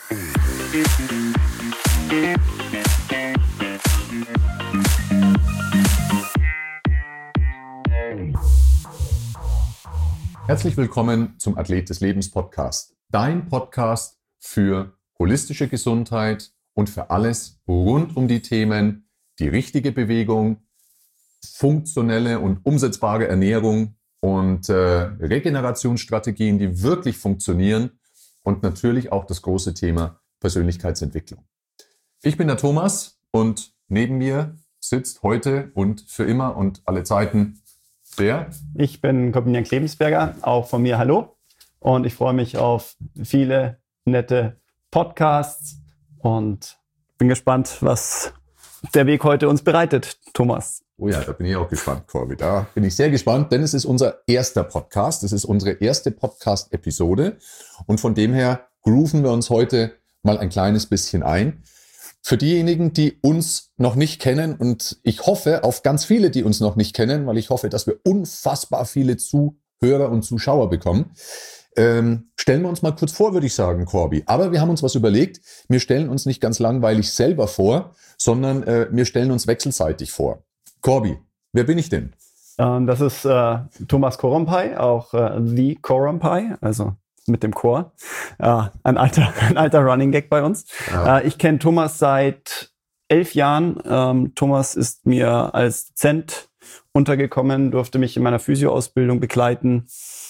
Herzlich willkommen zum Athlet des Lebens Podcast. Dein Podcast für holistische Gesundheit und für alles rund um die Themen, die richtige Bewegung, funktionelle und umsetzbare Ernährung und Regenerationsstrategien, die wirklich funktionieren und natürlich auch das große Thema Persönlichkeitsentwicklung. Ich bin der Thomas und neben mir sitzt heute und für immer und alle Zeiten der. Ich bin Corbinian Klebensberger, auch von mir hallo. Und ich freue mich auf viele nette Podcasts und bin gespannt, was der Weg heute uns bereitet, Thomas. Oh ja, da bin ich auch gespannt, Corby. Da bin ich sehr gespannt, denn es ist unser erster Podcast. Es ist unsere erste Podcast-Episode. Und von dem her grooven wir uns heute mal ein kleines bisschen ein. Für diejenigen, die uns noch nicht kennen, und ich hoffe auf ganz viele, die uns noch nicht kennen, weil ich hoffe, dass wir unfassbar viele Zuhörer und Zuschauer bekommen, stellen wir uns mal kurz vor, würde ich sagen, Corby. Aber wir haben uns was überlegt. Wir stellen uns nicht ganz langweilig selber vor, sondern wir stellen uns wechselseitig vor. Corby, wer bin ich denn? Das ist Thomas Korompai, auch The Korompai, also mit dem Chor. Ein alter Running Gag bei uns. Ja. Ich kenne Thomas seit 11 Jahren. Thomas ist mir als Dozent untergekommen, durfte mich in meiner Physioausbildung begleiten.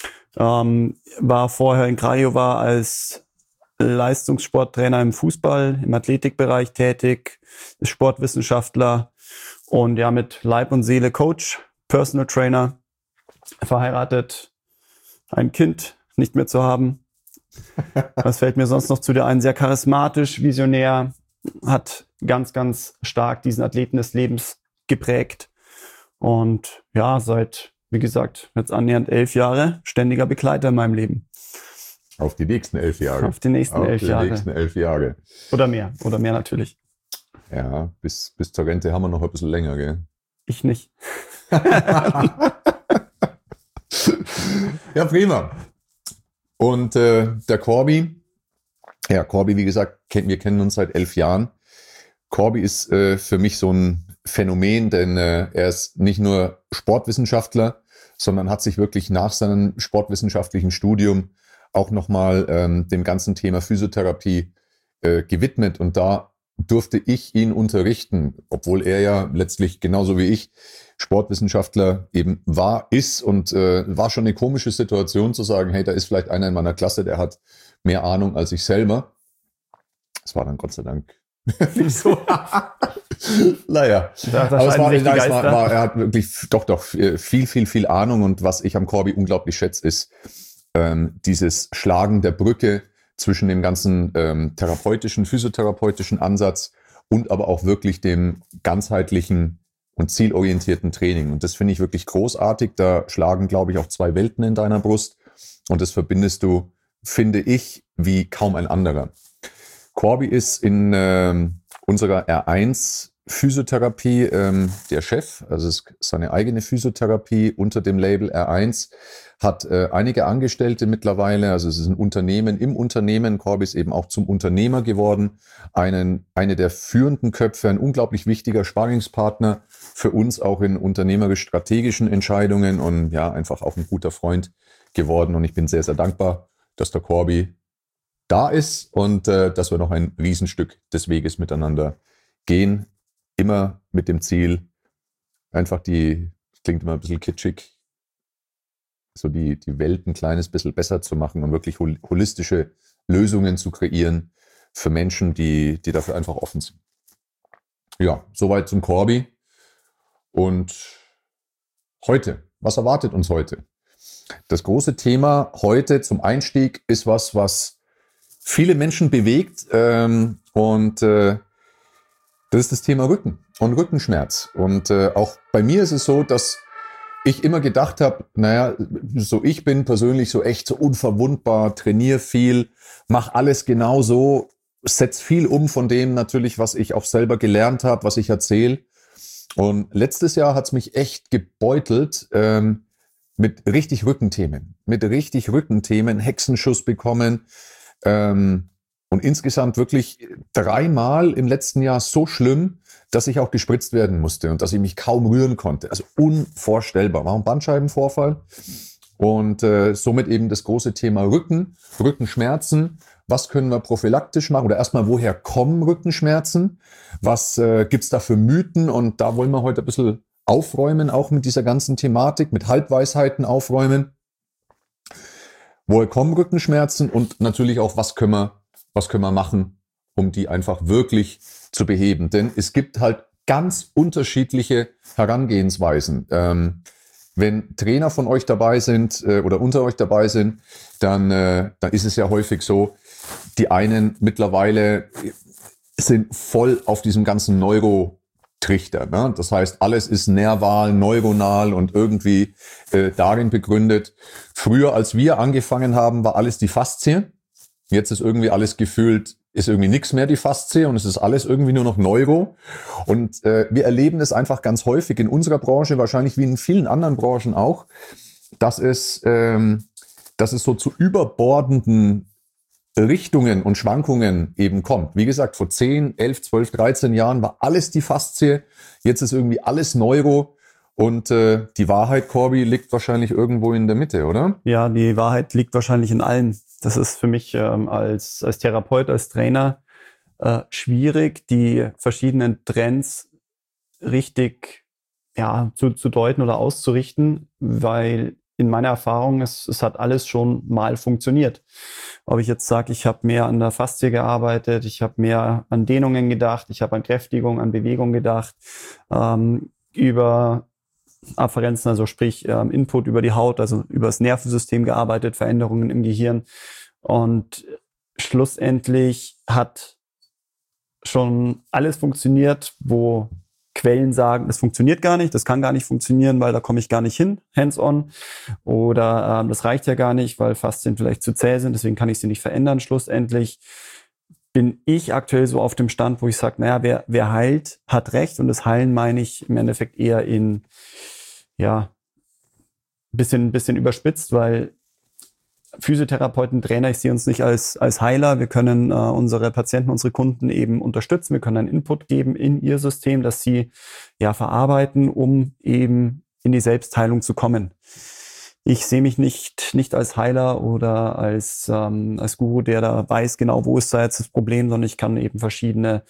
War vorher in Craiova als Leistungssporttrainer im Fußball, im Athletikbereich tätig, ist Sportwissenschaftler und ja mit Leib und Seele Coach, Personal Trainer, verheiratet, ein Kind nicht mehr zu haben. Was fällt mir sonst noch zu dir ein? Sehr charismatisch, visionär, hat ganz, ganz stark diesen Athleten des Lebens geprägt. Und ja, seit, wie gesagt, jetzt annähernd 11 Jahre ständiger Begleiter in meinem Leben. Auf die nächsten 11 Jahre. Auf die nächsten 11 Jahre. Die nächsten 11 Jahre. Oder mehr natürlich. Ja, bis zur Rente haben wir noch ein bisschen länger, gell? Ich nicht. Ja, prima. Und der Corby, wie gesagt, wir kennen uns seit 11 Jahren. Corby ist für mich so ein Phänomen, denn er ist nicht nur Sportwissenschaftler, sondern hat sich wirklich nach seinem sportwissenschaftlichen Studium auch nochmal dem ganzen Thema Physiotherapie gewidmet. Und da durfte ich ihn unterrichten, obwohl er ja letztlich genauso wie ich Sportwissenschaftler eben ist und war schon eine komische Situation zu sagen, hey, da ist vielleicht einer in meiner Klasse, der hat mehr Ahnung als ich selber. Das war dann Gott sei Dank nicht so. Naja, aber er hat wirklich doch viel Ahnung, und was ich am Corby unglaublich schätze, ist dieses Schlagen der Brücke zwischen dem ganzen physiotherapeutischen Ansatz und aber auch wirklich dem ganzheitlichen und zielorientierten Training. Und das finde ich wirklich großartig. Da schlagen, glaube ich, auch zwei Welten in deiner Brust. Und das verbindest du, finde ich, wie kaum ein anderer. Corby ist in unserer R1 Physiotherapie der Chef. Also es ist seine eigene Physiotherapie unter dem Label R1. Hat einige Angestellte mittlerweile, also es ist ein Unternehmen im Unternehmen. Corby ist eben auch zum Unternehmer geworden. Eine der führenden Köpfe, ein unglaublich wichtiger Sparringspartner für uns auch in unternehmerisch-strategischen Entscheidungen und ja, einfach auch ein guter Freund geworden. Und ich bin sehr, sehr dankbar, dass der Corby da ist und dass wir noch ein Riesenstück des Weges miteinander gehen. Immer mit dem Ziel, einfach klingt immer ein bisschen kitschig, so die Welt ein kleines bisschen besser zu machen und wirklich holistische Lösungen zu kreieren für Menschen, die dafür einfach offen sind. Ja, soweit zum Corby. Und heute, was erwartet uns heute? Das große Thema heute zum Einstieg ist was viele Menschen bewegt und das ist das Thema Rücken und Rückenschmerz. Und auch bei mir ist es so, dass ich immer gedacht habe, naja, so ich bin persönlich so echt so unverwundbar, trainiere viel, mache alles genau so, setze viel um von dem natürlich, was ich auch selber gelernt habe, was ich erzähle. Und letztes Jahr hat's mich echt gebeutelt mit richtig Rückenthemen, Hexenschuss bekommen, Und insgesamt wirklich 3-mal im letzten Jahr so schlimm, dass ich auch gespritzt werden musste und dass ich mich kaum rühren konnte. Also unvorstellbar. War ein Bandscheibenvorfall. Und somit eben das große Thema Rückenschmerzen. Was können wir prophylaktisch machen? Oder erstmal, woher kommen Rückenschmerzen? Was gibt's da für Mythen? Und da wollen wir heute ein bisschen aufräumen, auch mit dieser ganzen Thematik, mit Halbweisheiten aufräumen. Woher kommen Rückenschmerzen? Und natürlich auch, was können wir machen, um die einfach wirklich zu beheben? Denn es gibt halt ganz unterschiedliche Herangehensweisen. Wenn Trainer von euch dabei sind oder unter euch dabei sind, dann ist es ja häufig so, die einen mittlerweile sind voll auf diesem ganzen Neurotrichter. Ne? Das heißt, alles ist nerval, neuronal und irgendwie darin begründet. Früher, als wir angefangen haben, war alles die Faszie. Jetzt ist irgendwie alles gefühlt, ist irgendwie nichts mehr die Faszie und es ist alles irgendwie nur noch Neuro. Und wir erleben es einfach ganz häufig in unserer Branche, wahrscheinlich wie in vielen anderen Branchen auch, dass es so zu überbordenden Richtungen und Schwankungen eben kommt. Wie gesagt, vor 10, 11, 12, 13 Jahren war alles die Faszie, jetzt ist irgendwie alles Neuro. Und die Wahrheit, Corby, liegt wahrscheinlich irgendwo in der Mitte, oder? Ja, die Wahrheit liegt wahrscheinlich in allem. Das ist für mich als Therapeut, als Trainer schwierig, die verschiedenen Trends richtig zu deuten oder auszurichten, weil in meiner Erfahrung, es hat alles schon mal funktioniert. Ob ich jetzt sage, ich habe mehr an der Faszie gearbeitet, ich habe mehr an Dehnungen gedacht, ich habe an Kräftigung, an Bewegung gedacht, über Afferenzen, also sprich Input über die Haut, also über das Nervensystem gearbeitet, Veränderungen im Gehirn. Und schlussendlich hat schon alles funktioniert, wo Quellen sagen, das funktioniert gar nicht, das kann gar nicht funktionieren, weil da komme ich gar nicht hin, hands-on. Oder das reicht ja gar nicht, weil Faszien vielleicht zu zäh sind, deswegen kann ich sie nicht verändern. Schlussendlich bin ich aktuell so auf dem Stand, wo ich sage, naja, wer heilt, hat recht. Und das Heilen meine ich im Endeffekt eher in, bisschen überspitzt, weil Physiotherapeuten, Trainer, ich sehe uns nicht als Heiler. Wir können unsere Patienten, unsere Kunden eben unterstützen. Wir können einen Input geben in ihr System, dass sie verarbeiten, um eben in die Selbstheilung zu kommen. Ich sehe mich nicht als Heiler oder als Guru, der da weiß genau, wo ist da jetzt das Problem, sondern ich kann eben verschiedene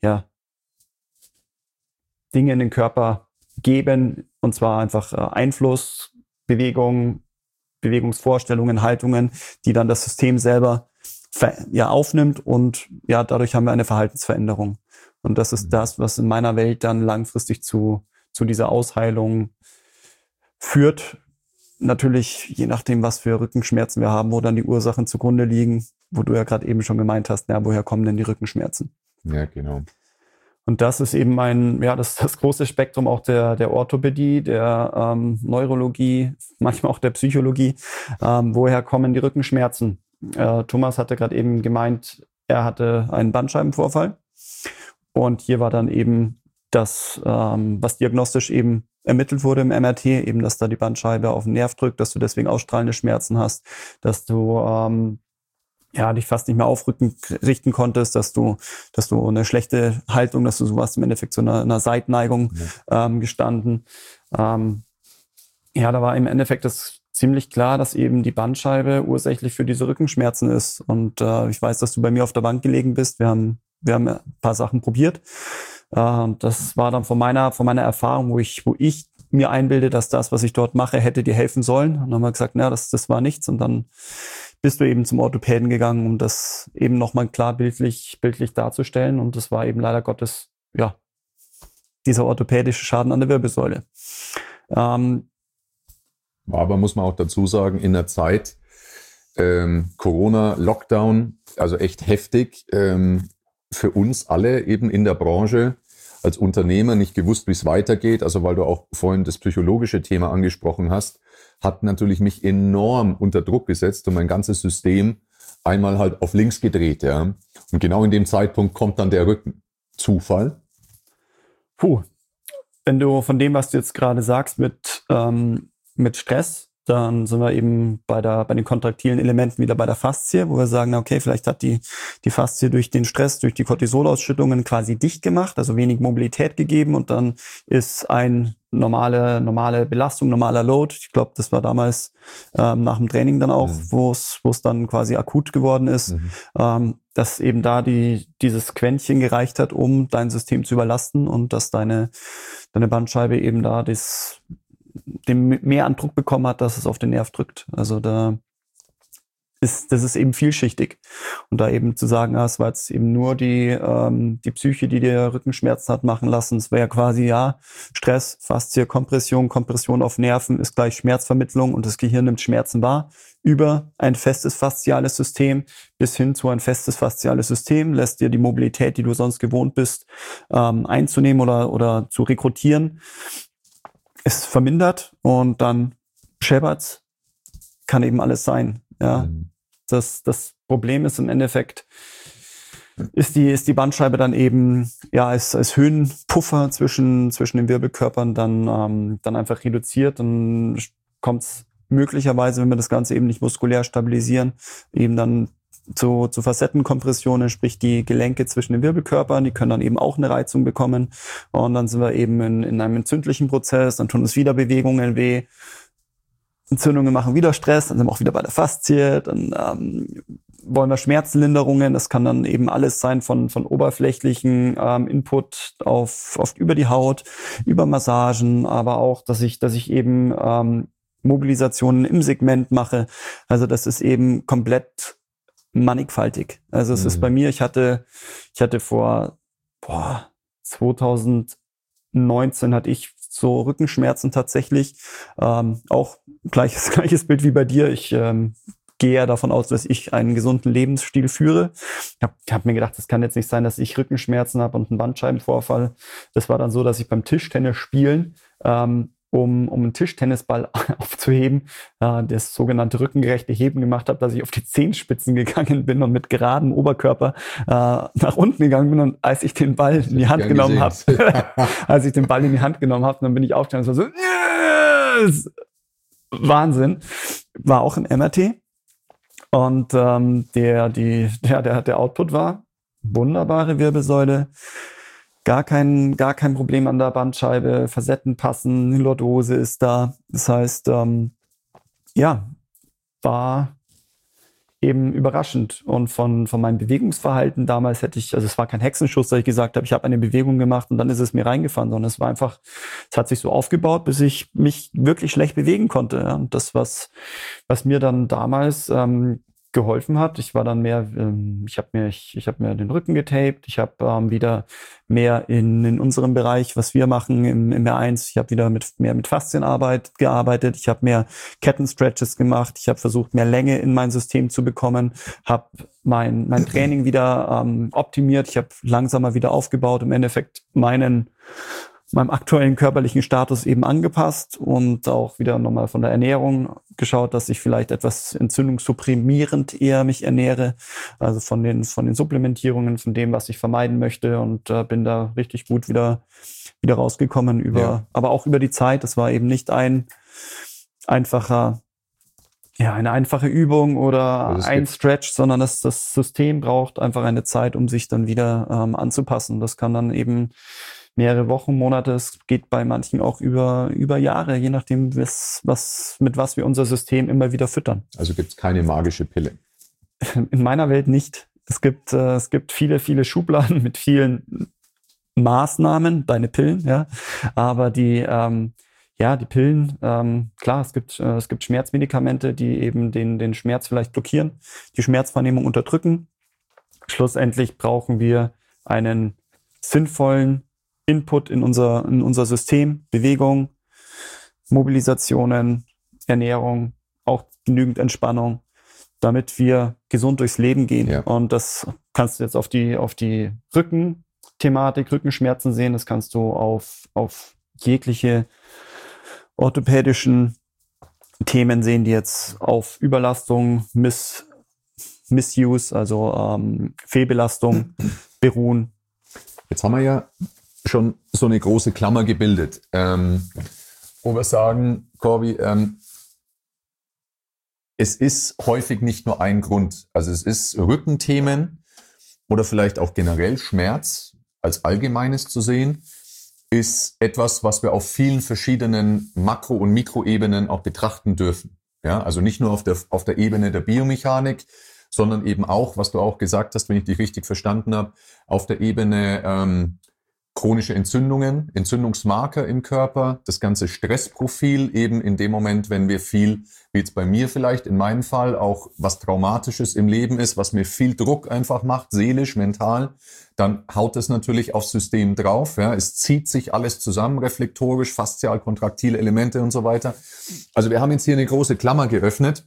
Dinge in den Körper geben, und zwar einfach Einfluss, Bewegung, Bewegungsvorstellungen, Haltungen, die dann das System selber aufnimmt, und dadurch haben wir eine Verhaltensveränderung. Und das ist das, was in meiner Welt dann langfristig zu dieser Ausheilung führt. Natürlich, je nachdem, was für Rückenschmerzen wir haben, wo dann die Ursachen zugrunde liegen, wo du ja gerade eben schon gemeint hast, woher kommen denn die Rückenschmerzen? Ja, genau. Und das ist eben das große Spektrum auch der Orthopädie, der Neurologie, manchmal auch der Psychologie. Woher kommen die Rückenschmerzen? Thomas hatte gerade eben gemeint, er hatte einen Bandscheibenvorfall. Und hier war dann eben das, was diagnostisch eben ermittelt wurde im MRT, eben, dass da die Bandscheibe auf den Nerv drückt, dass du deswegen ausstrahlende Schmerzen hast, dass du dich fast nicht mehr aufrücken richten konntest, dass du eine schlechte Haltung, dass du sowas im Endeffekt zu einer Seitneigung gestanden. Da war im Endeffekt das ziemlich klar, dass eben die Bandscheibe ursächlich für diese Rückenschmerzen ist. Und ich weiß, dass du bei mir auf der Bank gelegen bist. Wir haben ein paar Sachen probiert. Das war dann von meiner Erfahrung, wo ich mir einbilde, dass das, was ich dort mache, hätte dir helfen sollen. Und dann haben wir gesagt, das war nichts. Und dann bist du eben zum Orthopäden gegangen, um das eben nochmal klar bildlich darzustellen. Und das war eben leider Gottes, dieser orthopädische Schaden an der Wirbelsäule. Aber muss man auch dazu sagen, in der Zeit Corona, Lockdown, also echt heftig, für uns alle eben in der Branche, als Unternehmer nicht gewusst, wie es weitergeht, also weil du auch vorhin das psychologische Thema angesprochen hast, hat natürlich mich enorm unter Druck gesetzt und mein ganzes System einmal halt auf links gedreht. Ja. Und genau in dem Zeitpunkt kommt dann der Rücken. Zufall? Wenn du von dem, was du jetzt gerade sagst, mit Stress Dann sind wir eben bei den kontraktilen Elementen wieder bei der Faszie, wo wir sagen, na okay, vielleicht hat die Faszie durch den Stress, durch die Cortisolausschüttungen quasi dicht gemacht, also wenig Mobilität gegeben und dann ist ein normale Belastung, normaler Load. Ich glaube, das war damals nach dem Training dann auch, wo es dann quasi akut geworden ist, dass eben da dieses Quäntchen gereicht hat, um dein System zu überlasten und dass deine Bandscheibe eben da dem mehr an Druck bekommen hat, dass es auf den Nerv drückt. Also das ist eben vielschichtig. Und da eben zu sagen, es war jetzt eben nur die Psyche, die dir Rückenschmerzen hat machen lassen. Es wäre ja quasi, Stress, Faszie, Kompression auf Nerven ist gleich Schmerzvermittlung und das Gehirn nimmt Schmerzen wahr. Über ein festes fasziales System bis hin zu ein festes fasziales System, lässt dir die Mobilität, die du sonst gewohnt bist, einzunehmen oder zu rekrutieren, ist vermindert und dann scheppert's, kann eben alles sein. Ja. Das Problem ist im Endeffekt, ist die Bandscheibe dann eben als Höhenpuffer zwischen den Wirbelkörpern dann einfach reduziert. Dann kommt's möglicherweise, wenn wir das Ganze eben nicht muskulär stabilisieren, eben dann zu Facettenkompressionen, sprich die Gelenke zwischen den Wirbelkörpern, die können dann eben auch eine Reizung bekommen und dann sind wir eben in einem entzündlichen Prozess, dann tun uns wieder Bewegungen weh, Entzündungen machen wieder Stress, dann sind wir auch wieder bei der Faszie, dann wollen wir Schmerzlinderungen, das kann dann eben alles sein von oberflächlichen Input auf über die Haut, über Massagen, aber auch, dass ich eben Mobilisationen im Segment mache, also das ist eben komplett mannigfaltig. Also es ist bei mir, ich hatte vor 2019 hatte ich so Rückenschmerzen tatsächlich. Auch gleiches Bild wie bei dir. Ich gehe ja davon aus, dass ich einen gesunden Lebensstil führe. Ich hab mir gedacht, das kann jetzt nicht sein, dass ich Rückenschmerzen habe und einen Bandscheibenvorfall. Das war dann so, dass ich beim Tischtennis spielen um einen Tischtennisball aufzuheben, das sogenannte rückengerechte Heben gemacht habe, dass ich auf die Zehenspitzen gegangen bin und mit geradem Oberkörper nach unten gegangen bin. Und als ich den Ball in die Hand genommen habe, dann bin ich aufgestanden und war so, yes! Wahnsinn. War auch im MRT. Und der Output war wunderbare Wirbelsäule. Gar kein Problem an der Bandscheibe, Facetten passen, Lordose ist da. Das heißt, war eben überraschend. Und von meinem Bewegungsverhalten damals es war kein Hexenschuss, dass ich gesagt habe, ich habe eine Bewegung gemacht und dann ist es mir reingefahren, sondern es war einfach, es hat sich so aufgebaut, bis ich mich wirklich schlecht bewegen konnte. Ja. Und das, was mir dann damals geholfen hat. Ich war dann mehr, ich habe mir den Rücken getaped, ich habe wieder mehr in unserem Bereich, was wir machen im R1, ich habe wieder mehr mit Faszienarbeit gearbeitet, ich habe mehr Kettenstretches gemacht, ich habe versucht, mehr Länge in mein System zu bekommen, habe mein Training wieder optimiert, ich habe langsamer wieder aufgebaut, im Endeffekt meinem aktuellen körperlichen Status eben angepasst und auch wieder nochmal von der Ernährung geschaut, dass ich vielleicht etwas entzündungssupprimierend eher mich ernähre, also von den Supplementierungen, von dem, was ich vermeiden möchte und bin da richtig gut wieder rausgekommen aber auch über die Zeit. Das war eben nicht eine einfache Übung oder ein Stretch, sondern das System braucht einfach eine Zeit, um sich dann wieder anzupassen. Das kann dann eben mehrere Wochen, Monate, es geht bei manchen auch über Jahre, je nachdem, mit was wir unser System immer wieder füttern. Also gibt es keine magische Pille? In meiner Welt nicht. Es gibt viele, viele Schubladen mit vielen Maßnahmen, deine Pillen, ja. Aber die Pillen, klar, es gibt Schmerzmedikamente, die eben den Schmerz vielleicht blockieren, die Schmerzwahrnehmung unterdrücken. Schlussendlich brauchen wir einen sinnvollen Input in unser System, Bewegung, Mobilisationen, Ernährung, auch genügend Entspannung, damit wir gesund durchs Leben gehen. Ja. Und das kannst du jetzt auf die Rückenthematik, Rückenschmerzen sehen, das kannst du auf jegliche orthopädischen Themen sehen, die jetzt auf Überlastung, Misuse, also Fehlbelastung beruhen. Jetzt haben wir ja schon so eine große Klammer gebildet, wo wir sagen, Corby, es ist häufig nicht nur ein Grund. Also es ist Rückenthemen oder vielleicht auch generell Schmerz als Allgemeines zu sehen, ist etwas, was wir auf vielen verschiedenen Makro- und Mikroebenen auch betrachten dürfen. Ja, also nicht nur auf der Ebene der Biomechanik, sondern eben auch, was du auch gesagt hast, wenn ich dich richtig verstanden habe, auf der Ebene chronische Entzündungen, Entzündungsmarker im Körper, das ganze Stressprofil eben in dem Moment, wenn wir viel, wie jetzt bei mir vielleicht, in meinem Fall auch was Traumatisches im Leben ist, was mir viel Druck einfach macht, seelisch, mental, dann haut es natürlich aufs System drauf. Ja. Es zieht sich alles zusammen, reflektorisch, faszial, kontraktile Elemente und so weiter. Also wir haben jetzt hier eine große Klammer geöffnet.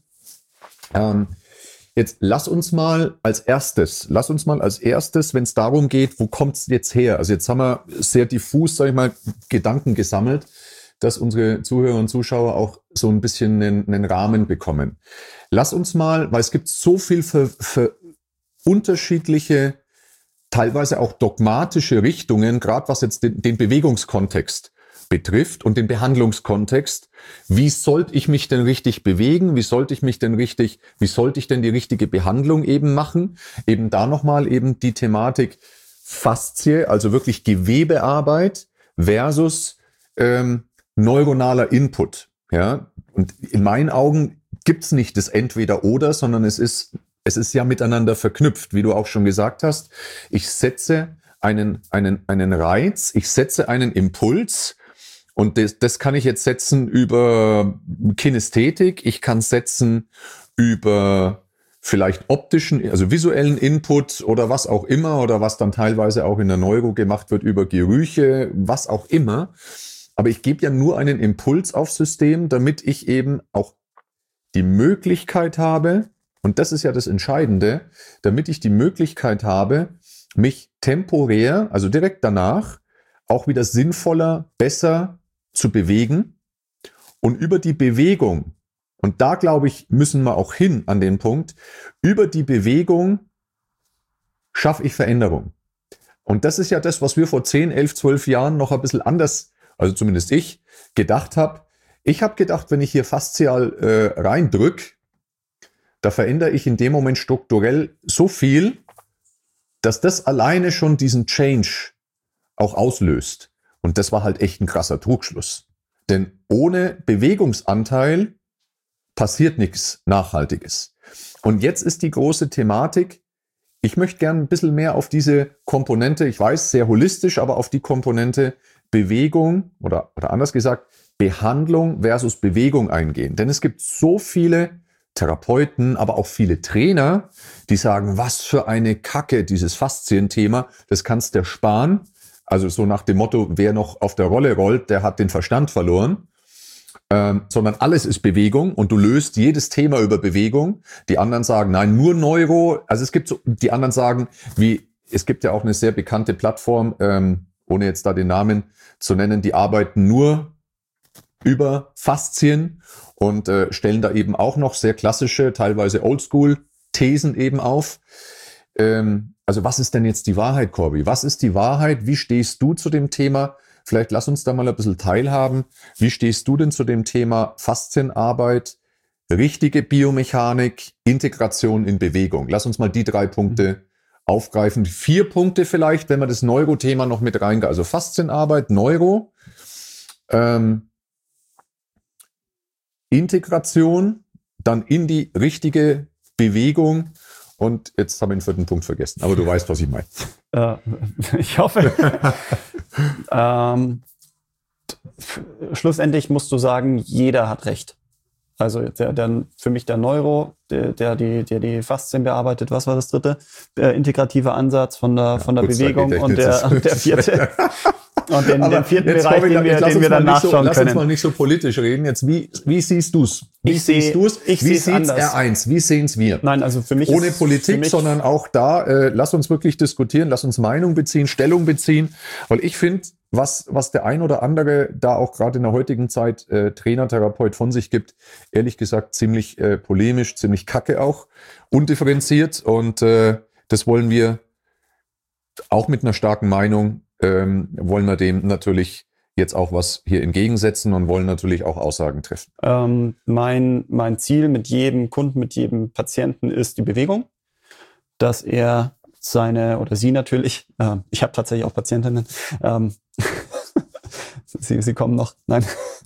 Jetzt lass uns mal als erstes, wenn es darum geht, wo kommt es jetzt her? Also jetzt haben wir sehr diffus, sage ich mal, Gedanken gesammelt, dass unsere Zuhörer und Zuschauer auch so ein bisschen einen Rahmen bekommen. Lass uns mal, weil es gibt so viel für unterschiedliche, teilweise auch dogmatische Richtungen, gerade was jetzt den Bewegungskontext betrifft und den Behandlungskontext. Wie sollte ich mich denn richtig bewegen? Wie sollte ich denn die richtige Behandlung eben machen? Eben da nochmal eben die Thematik Faszie, also wirklich Gewebearbeit versus neuronaler Input. Ja, und in meinen Augen gibt's nicht das Entweder-Oder, sondern es ist ja miteinander verknüpft, wie du auch schon gesagt hast. Ich setze einen Reiz, ich setze einen Impuls. Und das kann ich jetzt setzen über Kinästhetik, ich kann setzen über vielleicht optischen, also visuellen Input oder was auch immer, oder was dann teilweise auch in der Neuro gemacht wird über Gerüche, was auch immer. Aber ich gebe ja nur einen Impuls aufs System, damit ich eben auch die Möglichkeit habe, und das ist ja das Entscheidende, damit ich die Möglichkeit habe, mich temporär, also direkt danach, auch wieder sinnvoller, besser zu bewegen und über die Bewegung, und da glaube ich, müssen wir auch hin an den Punkt, über die Bewegung schaffe ich Veränderung. Und das ist ja das, was wir vor 10, 11, 12 Jahren noch ein bisschen anders, also zumindest ich, gedacht habe. Ich habe gedacht, wenn ich hier faszial reindrück, da verändere ich in dem Moment strukturell so viel, dass das alleine schon diesen Change auch auslöst. Und das war halt echt ein krasser Trugschluss. Denn ohne Bewegungsanteil passiert nichts Nachhaltiges. Und jetzt ist die große Thematik, ich möchte gerne ein bisschen mehr auf diese Komponente, ich weiß, sehr holistisch, aber auf die Komponente Bewegung oder anders gesagt, Behandlung versus Bewegung eingehen. Denn es gibt so viele Therapeuten, aber auch viele Trainer, die sagen, was für eine Kacke, dieses Faszienthema, das kannst du dir sparen. Also so nach dem Motto, wer noch auf der Rolle rollt, der hat den Verstand verloren. Sondern alles ist Bewegung und du löst jedes Thema über Bewegung. Die anderen sagen, nein, nur Neuro. Also es gibt so, die anderen sagen, es gibt ja auch eine sehr bekannte Plattform, ohne jetzt da den Namen zu nennen, die arbeiten nur über Faszien und stellen da eben auch noch sehr klassische, teilweise Oldschool-Thesen eben auf. Also was ist denn jetzt die Wahrheit, Corby? Was ist die Wahrheit? Wie stehst du zu dem Thema? Vielleicht lass uns da mal ein bisschen teilhaben. Wie stehst du denn zu dem Thema Faszienarbeit, richtige Biomechanik, Integration in Bewegung? Lass uns mal die 3 Punkte aufgreifen. 4 Punkte vielleicht, wenn wir das Neuro-Thema noch mit reingehen. Also Faszienarbeit, Neuro, Integration, dann in die richtige Bewegung. Und jetzt habe ich den 4. Punkt vergessen, aber du weißt, was ich meine. Ich hoffe. Schlussendlich musst du sagen, jeder hat recht. Also für mich der Neuro, der die Faszien bearbeitet, was war das 3.? Der integrative Ansatz von der Bewegung und der 4. Und den 4. Bereich, den wir dann nachschauen können. Lass uns mal nicht so politisch reden. Jetzt, wie siehst du's? Wie sieht's R1? Wie sehen's wir? Nein, also für mich ohne Politik, sondern auch da, lass uns wirklich diskutieren, lass uns Meinung beziehen, Stellung beziehen. Weil ich finde, was der ein oder andere da auch gerade in der heutigen Zeit Trainer, Therapeut von sich gibt, ehrlich gesagt ziemlich polemisch, ziemlich kacke auch, undifferenziert. Und das wollen wir auch mit einer starken Meinung wollen wir dem natürlich jetzt auch was hier entgegensetzen und wollen natürlich auch Aussagen treffen. Mein Ziel mit jedem Kunden, mit jedem Patienten ist die Bewegung, dass er seine, oder sie natürlich, ich habe tatsächlich auch Patientinnen, sie kommen noch, nein,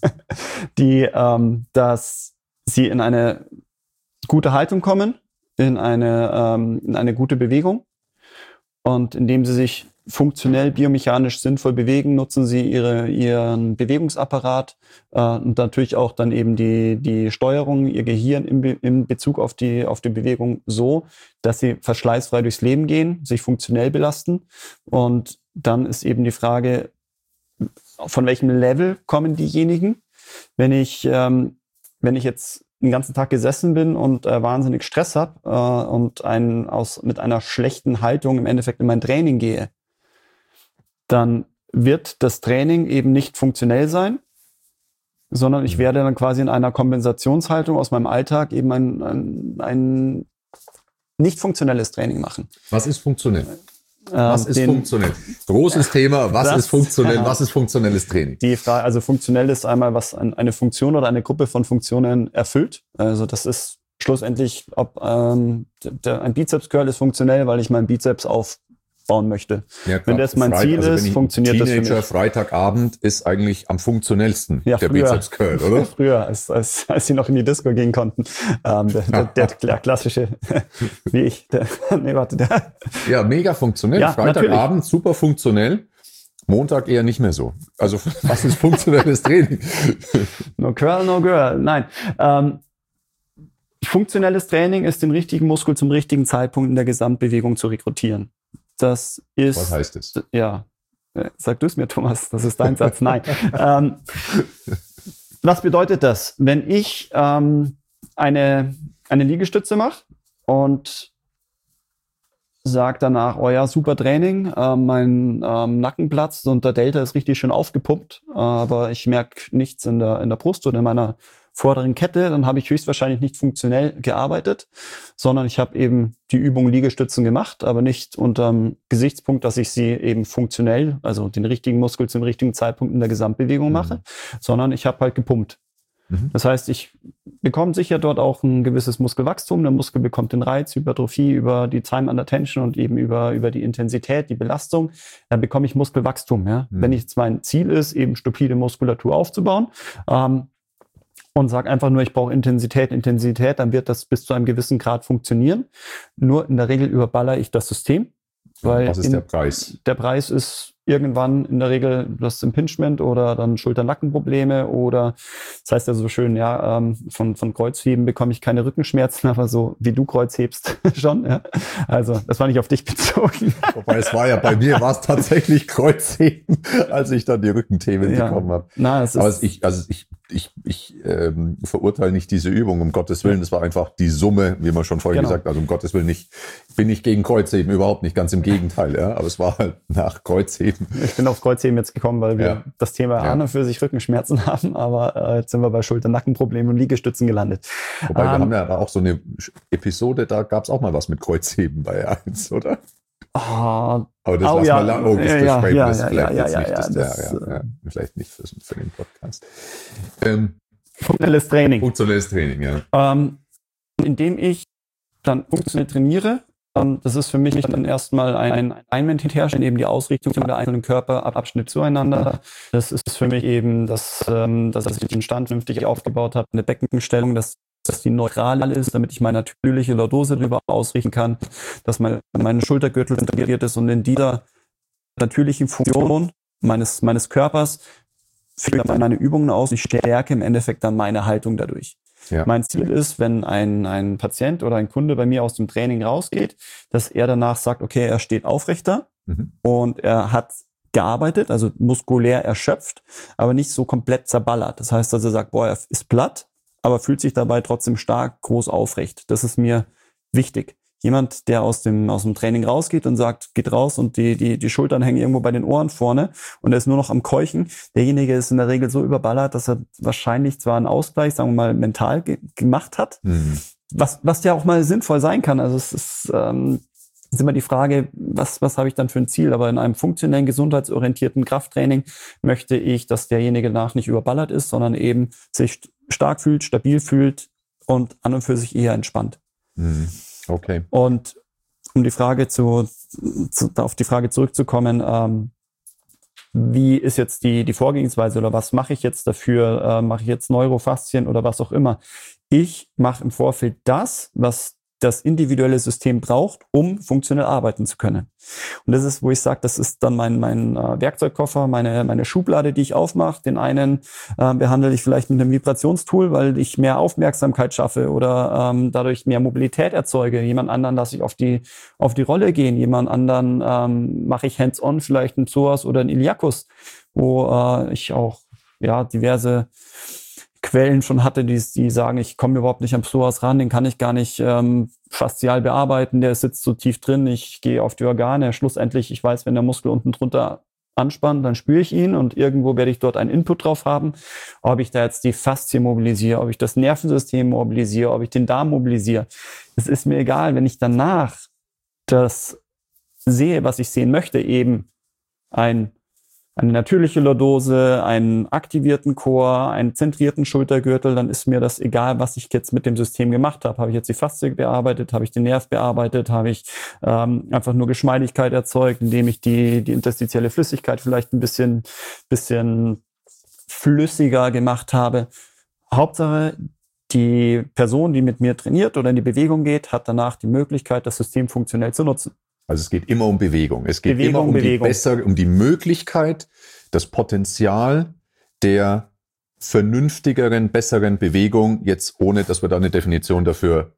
dass sie in eine gute Haltung kommen, in eine gute Bewegung, und indem sie sich funktionell, biomechanisch sinnvoll bewegen, nutzen sie ihren Bewegungsapparat und natürlich auch dann eben die Steuerung, ihr Gehirn in Bezug auf die Bewegung so, dass sie verschleißfrei durchs Leben gehen, sich funktionell belasten. Und dann ist eben die Frage, von welchem Level kommen diejenigen? Wenn ich jetzt den ganzen Tag gesessen bin und wahnsinnig Stress habe und mit einer schlechten Haltung im Endeffekt in mein Training gehe, dann wird das Training eben nicht funktionell sein, sondern ich werde dann quasi in einer Kompensationshaltung aus meinem Alltag eben ein nicht funktionelles Training machen. Was ist funktionell? Was ist funktionell? Großes Thema. Was ist funktionell? Was ist funktionelles Training? Die Frage, also funktionell ist einmal, was eine Funktion oder eine Gruppe von Funktionen erfüllt. Also das ist schlussendlich, ob ein Bizeps-Curl ist funktionell, weil ich meinen Bizeps aufbauen möchte. Ja, wenn das mein Ziel ist, funktioniert das für mich. Freitagabend ist eigentlich am funktionellsten, der Bizeps-Curl, oder? Früher, als sie noch in die Disco gehen konnten. Der klassische, wie ich. Ja, mega funktionell. Ja, Freitagabend, natürlich. Super funktionell. Montag eher nicht mehr so. Also, was ist funktionelles Training? No Curl, no Girl. Nein. Funktionelles Training ist, den richtigen Muskel zum richtigen Zeitpunkt in der Gesamtbewegung zu rekrutieren. Das ist. Was heißt es? Ja. Sag du es mir, Thomas. Das ist dein Satz. Nein. Was bedeutet das? Wenn ich eine Liegestütze mache und sage danach, oh ja, super Training, mein Nacken platzt und der Delta ist richtig schön aufgepumpt, aber ich merke nichts in der Brust oder in meiner vorderen Kette, dann habe ich höchstwahrscheinlich nicht funktionell gearbeitet, sondern ich habe eben die Übung Liegestützen gemacht, aber nicht unter dem Gesichtspunkt, dass ich sie eben funktionell, also den richtigen Muskel zum richtigen Zeitpunkt in der Gesamtbewegung mache, sondern ich habe halt gepumpt. Das heißt, ich bekomme sicher dort auch ein gewisses Muskelwachstum. Der Muskel bekommt den Reiz, Hypertrophie über die Time under Tension und eben über die Intensität, die Belastung. Dann bekomme ich Muskelwachstum. Ja? Wenn jetzt mein Ziel ist, eben stupide Muskulatur aufzubauen, und sage einfach nur, ich brauche Intensität, dann wird das bis zu einem gewissen Grad funktionieren. Nur in der Regel überballer ich das System. Weil was ist der Preis? Der Preis ist irgendwann in der Regel das Impingement oder dann Schulter-Nackenprobleme oder, das heißt ja so schön, ja, von Kreuzheben bekomme ich keine Rückenschmerzen, aber so wie du Kreuz hebst schon, ja. Also, das war nicht auf dich bezogen. Wobei es war ja, bei mir war es tatsächlich Kreuzheben, als ich dann die Rückenthemen bekommen habe. Aber ich verurteile nicht diese Übung, um Gottes Willen. Das war einfach die Summe, wie man schon vorhin gesagt hat. Also um Gottes Willen bin ich gegen Kreuzheben, überhaupt nicht, ganz im Gegenteil. Ja. Aber es war halt nach Kreuzheben. Ich bin aufs Kreuzheben jetzt gekommen, weil wir das Thema an und für sich Rückenschmerzen haben. Aber jetzt sind wir bei Schulter-Nackenproblemen und Liegestützen gelandet. Wobei wir haben ja auch so eine Episode, da gab es auch mal was mit Kreuzheben bei 1, oder? Aber das lassen wir lang. Vielleicht nicht für den Podcast. Funktionelles Training. Funktionelles Training, ja. Indem ich dann funktionell trainiere, das ist für mich dann erstmal ein Alignment herstellen, eben die Ausrichtung der einzelnen Körperabschnitte zueinander. Das ist für mich eben, dass ich den Stand vernünftig aufgebaut habe, eine Beckenstellung, dass die neutral ist, damit ich meine natürliche Lordose darüber ausrichten kann, dass meine Schultergürtel integriert ist und in dieser natürlichen Funktion meines Körpers führe ich meine Übungen aus. Ich stärke im Endeffekt dann meine Haltung dadurch. Ja. Mein Ziel ist, wenn ein Patient oder ein Kunde bei mir aus dem Training rausgeht, dass er danach sagt, okay, er steht aufrechter und er hat gearbeitet, also muskulär erschöpft, aber nicht so komplett zerballert. Das heißt, dass er sagt, boah, er ist platt, aber fühlt sich dabei trotzdem stark, groß aufrecht. Das ist mir wichtig. Jemand, der aus dem Training rausgeht und sagt, geht raus und die Schultern hängen irgendwo bei den Ohren vorne und er ist nur noch am Keuchen. Derjenige ist in der Regel so überballert, dass er wahrscheinlich zwar einen Ausgleich, sagen wir mal, mental gemacht hat, was ja auch mal sinnvoll sein kann. Also es ist, ist immer die Frage, was habe ich dann für ein Ziel? Aber in einem funktionellen, gesundheitsorientierten Krafttraining möchte ich, dass derjenige danach nicht überballert ist, sondern eben sich stark fühlt, stabil fühlt und an und für sich eher entspannt. Okay. Und um die Frage auf die Frage zurückzukommen, wie ist jetzt die Vorgehensweise oder was mache ich jetzt dafür? Mache ich jetzt Neurofaszien oder was auch immer? Ich mache im Vorfeld das, was das individuelle System braucht, um funktionell arbeiten zu können. Und das ist, wo ich sage, das ist dann mein Werkzeugkoffer, meine Schublade, die ich aufmache. Den einen behandle ich vielleicht mit einem Vibrationstool, weil ich mehr Aufmerksamkeit schaffe oder dadurch mehr Mobilität erzeuge. Jemand anderen lasse ich auf die Rolle gehen. Jemand anderen mache ich hands-on vielleicht einen Psoas oder einen Iliacus, wo ich auch diverse Quellen schon hatte, die sagen, ich komme überhaupt nicht am Psoas ran, den kann ich gar nicht faszial bearbeiten, der sitzt so tief drin, ich gehe auf die Organe, schlussendlich, ich weiß, wenn der Muskel unten drunter anspannt, dann spüre ich ihn und irgendwo werde ich dort einen Input drauf haben, ob ich da jetzt die Faszie mobilisiere, ob ich das Nervensystem mobilisiere, ob ich den Darm mobilisiere, es ist mir egal, wenn ich danach das sehe, was ich sehen möchte, eben eine natürliche Lordose, einen aktivierten Core, einen zentrierten Schultergürtel, dann ist mir das egal, was ich jetzt mit dem System gemacht habe. Habe ich jetzt die Faszie bearbeitet, habe ich den Nerv bearbeitet, habe ich einfach nur Geschmeidigkeit erzeugt, indem ich die interstitielle Flüssigkeit vielleicht ein bisschen flüssiger gemacht habe. Hauptsache, die Person, die mit mir trainiert oder in die Bewegung geht, hat danach die Möglichkeit, das System funktionell zu nutzen. Also es geht immer um Bewegung. Es geht immer um die Möglichkeit, das Potenzial der vernünftigeren, besseren Bewegung, jetzt ohne, dass wir da eine Definition dafür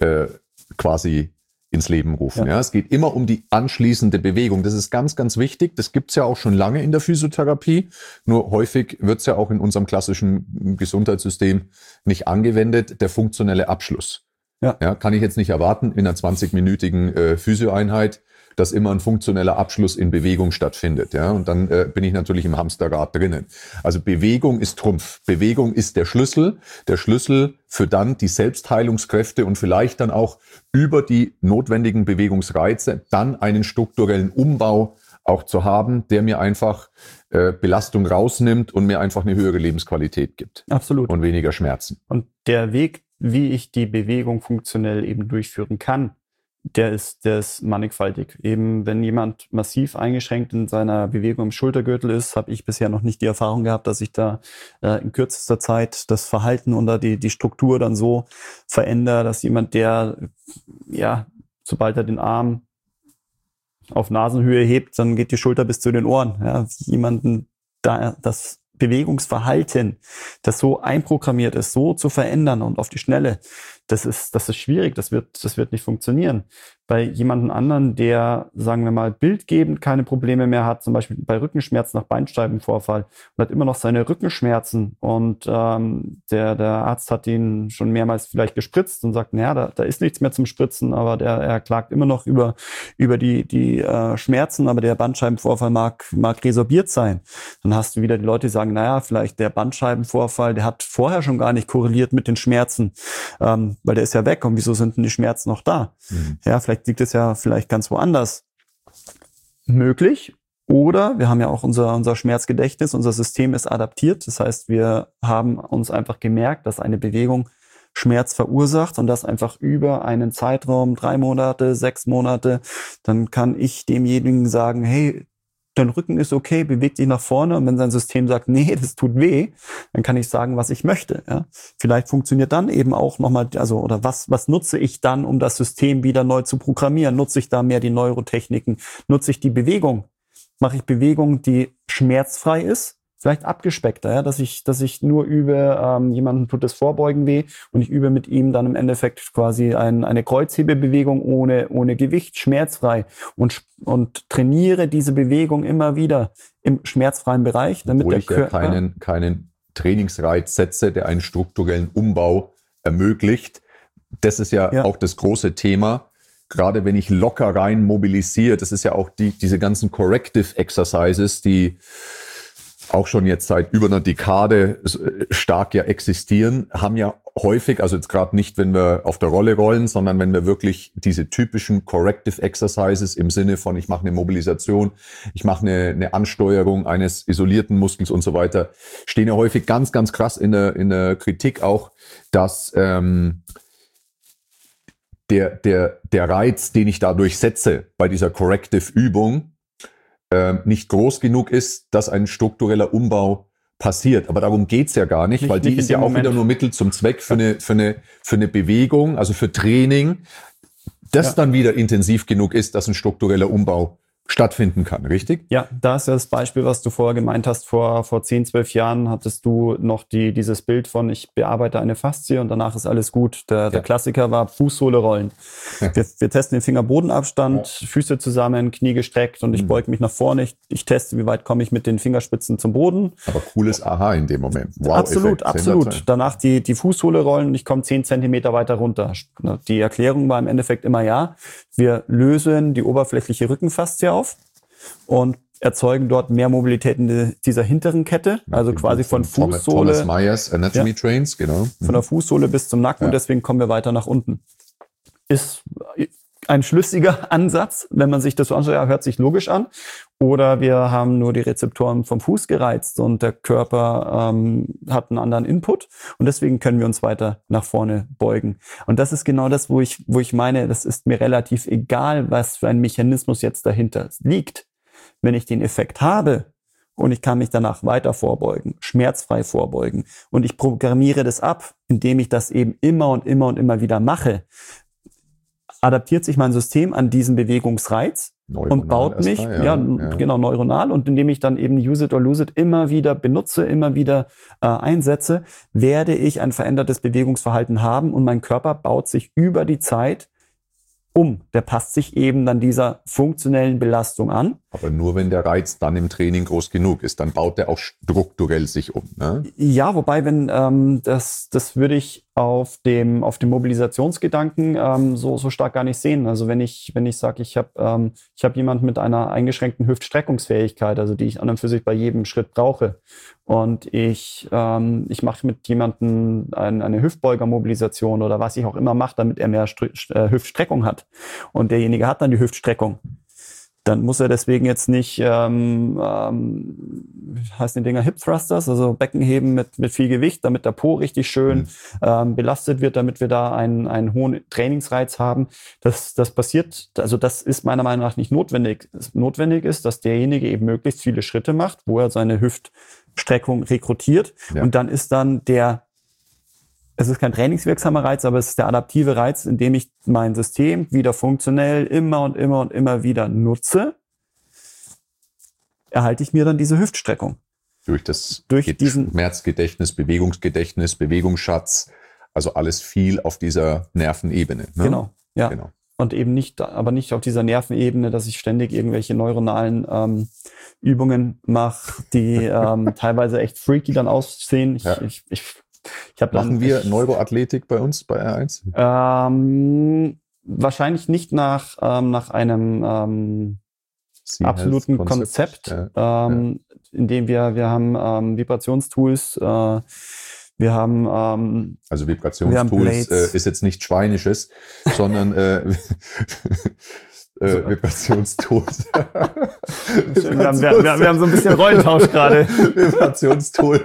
quasi ins Leben rufen. Ja. Es geht immer um die anschließende Bewegung. Das ist ganz, ganz wichtig. Das gibt's ja auch schon lange in der Physiotherapie. Nur häufig wird's ja auch in unserem klassischen Gesundheitssystem nicht angewendet. Der funktionelle Abschluss. Ja, kann ich jetzt nicht erwarten in einer 20-minütigen Physio-Einheit, dass immer ein funktioneller Abschluss in Bewegung stattfindet. Ja, und dann bin ich natürlich im Hamsterrad drinnen. Also Bewegung ist Trumpf. Bewegung ist der Schlüssel für dann die Selbstheilungskräfte und vielleicht dann auch über die notwendigen Bewegungsreize dann einen strukturellen Umbau auch zu haben, der mir einfach Belastung rausnimmt und mir einfach eine höhere Lebensqualität gibt. Absolut. Und weniger Schmerzen. Und der Weg, wie ich die Bewegung funktionell eben durchführen kann, der ist mannigfaltig. Eben, wenn jemand massiv eingeschränkt in seiner Bewegung im Schultergürtel ist, habe ich bisher noch nicht die Erfahrung gehabt, dass ich da in kürzester Zeit das Verhalten oder die Struktur dann so verändere, dass jemand, der, sobald er den Arm auf Nasenhöhe hebt, dann geht die Schulter bis zu den Ohren. Ja, jemanden da das Bewegungsverhalten, das so einprogrammiert ist, so zu verändern und auf die Schnelle, das ist schwierig, das wird nicht funktionieren. Bei jemandem anderen, der, sagen wir mal, bildgebend keine Probleme mehr hat, zum Beispiel bei Rückenschmerzen nach Bandscheibenvorfall und hat immer noch seine Rückenschmerzen und der Arzt hat ihn schon mehrmals vielleicht gespritzt und sagt, naja, da ist nichts mehr zum Spritzen, aber er klagt immer noch über die Schmerzen, aber der Bandscheibenvorfall mag resorbiert sein. Dann hast du wieder die Leute, die sagen, naja, vielleicht der Bandscheibenvorfall, der hat vorher schon gar nicht korreliert mit den Schmerzen, weil der ist ja weg und wieso sind denn die Schmerzen noch da? Ja, vielleicht liegt es ja vielleicht ganz woanders. Möglich. Oder wir haben ja auch unser Schmerzgedächtnis, unser System ist adaptiert. Das heißt, wir haben uns einfach gemerkt, dass eine Bewegung Schmerz verursacht und das einfach über einen Zeitraum, 3 Monate, 6 Monate, dann kann ich demjenigen sagen, hey, dein Rücken ist okay, beweg dich nach vorne. Und wenn sein System sagt, nee, das tut weh, dann kann ich sagen, was ich möchte. Ja? Vielleicht funktioniert dann eben auch nochmal, oder was nutze ich dann, um das System wieder neu zu programmieren? Nutze ich da mehr die Neurotechniken? Nutze ich die Bewegung? Mache ich Bewegung, die schmerzfrei ist? Vielleicht abgespeckter, ja, dass ich nur übe, jemanden tut das Vorbeugen weh und ich übe mit ihm dann im Endeffekt quasi eine Kreuzhebebewegung ohne Gewicht, schmerzfrei und trainiere diese Bewegung immer wieder im schmerzfreien Bereich, damit obwohl der Körper keinen Trainingsreiz setze, der einen strukturellen Umbau ermöglicht. Das ist ja auch das große Thema. Gerade wenn ich locker rein mobilisiere, das ist ja auch diese ganzen Corrective Exercises, die auch schon jetzt seit über einer Dekade stark ja existieren, haben ja häufig, also jetzt gerade nicht, wenn wir auf der Rolle rollen, sondern wenn wir wirklich diese typischen Corrective Exercises im Sinne von, ich mache eine Mobilisation, ich mache eine Ansteuerung eines isolierten Muskels und so weiter, stehen ja häufig ganz, ganz krass in der Kritik auch, dass der Reiz, den ich dadurch setze bei dieser Corrective Übung, nicht groß genug ist, dass ein struktureller Umbau passiert. Aber darum geht's ja gar nicht, weil die ist ja auch wieder nur Mittel zum Zweck für eine Bewegung, also für Training, das dann wieder intensiv genug ist, dass ein struktureller Umbau stattfinden kann, richtig? Ja, da ist ja das Beispiel, was du vorher gemeint hast. Vor 10, 12 Jahren hattest du noch dieses Bild von, ich bearbeite eine Faszie und danach ist alles gut. Der Klassiker war Fußsohle rollen. Wir testen den Fingerbodenabstand, Füße zusammen, Knie gestreckt und ich beuge mich nach vorne. Ich teste, wie weit komme ich mit den Fingerspitzen zum Boden. Aber cooles Aha in dem Moment. Wow, absolut, absolut. Danach die Fußsohle rollen und ich komme 10 Zentimeter weiter runter. Die Erklärung war im Endeffekt immer wir lösen die oberflächliche Rückenfaszie auf und erzeugen dort mehr Mobilität in dieser hinteren Kette, also quasi von Fußsohle. Thomas Myers Anatomy Trains, genau. Von der Fußsohle bis zum Nacken und deswegen kommen wir weiter nach unten. Ist ein schlüssiger Ansatz, wenn man sich das so anschaut, hört sich logisch an. Oder wir haben nur die Rezeptoren vom Fuß gereizt und der Körper hat einen anderen Input und deswegen können wir uns weiter nach vorne beugen. Und das ist genau das, wo ich meine, das ist mir relativ egal, was für ein Mechanismus jetzt dahinter liegt. Wenn ich den Effekt habe und ich kann mich danach weiter vorbeugen, schmerzfrei vorbeugen und ich programmiere das ab, indem ich das eben immer und immer und immer wieder mache, adaptiert sich mein System an diesen Bewegungsreiz neuronal und baut mich, genau, neuronal. Und indem ich dann eben Use it or lose it immer wieder benutze, immer wieder einsetze, werde ich ein verändertes Bewegungsverhalten haben und mein Körper baut sich über die Zeit um. Der passt sich eben dann dieser funktionellen Belastung an. Aber nur wenn der Reiz dann im Training groß genug ist, dann baut der auch strukturell sich um. Ne? Ja, wobei, wenn das würde ich auf dem Mobilisationsgedanken so stark gar nicht sehen. Also wenn ich sage, ich habe jemanden mit einer eingeschränkten Hüftstreckungsfähigkeit, also die ich an und für sich bei jedem Schritt brauche, und ich mache mit jemandem eine Hüftbeugermobilisation oder was ich auch immer mache, damit er mehr Hüftstreckung hat und derjenige hat dann die Hüftstreckung, dann muss er deswegen jetzt nicht, heißen die Dinger Hip Thrusters, also Beckenheben mit viel Gewicht, damit der Po richtig schön belastet wird, damit wir da einen hohen Trainingsreiz haben. Das passiert, also das ist meiner Meinung nach nicht notwendig. Notwendig ist, dass derjenige eben möglichst viele Schritte macht, wo er seine Hüftstreckung rekrutiert und dann ist dann es ist kein trainingswirksamer Reiz, aber es ist der adaptive Reiz, indem ich mein System wieder funktionell immer und immer und immer wieder nutze, erhalte ich mir dann diese Hüftstreckung. Durch diesen Schmerzgedächtnis, Bewegungsgedächtnis, Bewegungsschatz, also alles viel auf dieser Nervenebene. Ne? Genau, ja. Genau. Und eben nicht auf dieser Nervenebene, dass ich ständig irgendwelche neuronalen Übungen mache, die teilweise echt freaky dann aussehen. Machen wir Neuroathletik bei uns, bei R1? Wahrscheinlich nicht nach einem absoluten Konzept, in dem wir haben Vibrationstools, wir haben also Vibrationstools ist jetzt nicht Schweinisches, sondern Vibrationstools. Wir haben so ein bisschen Rollentausch gerade. Vibrationstool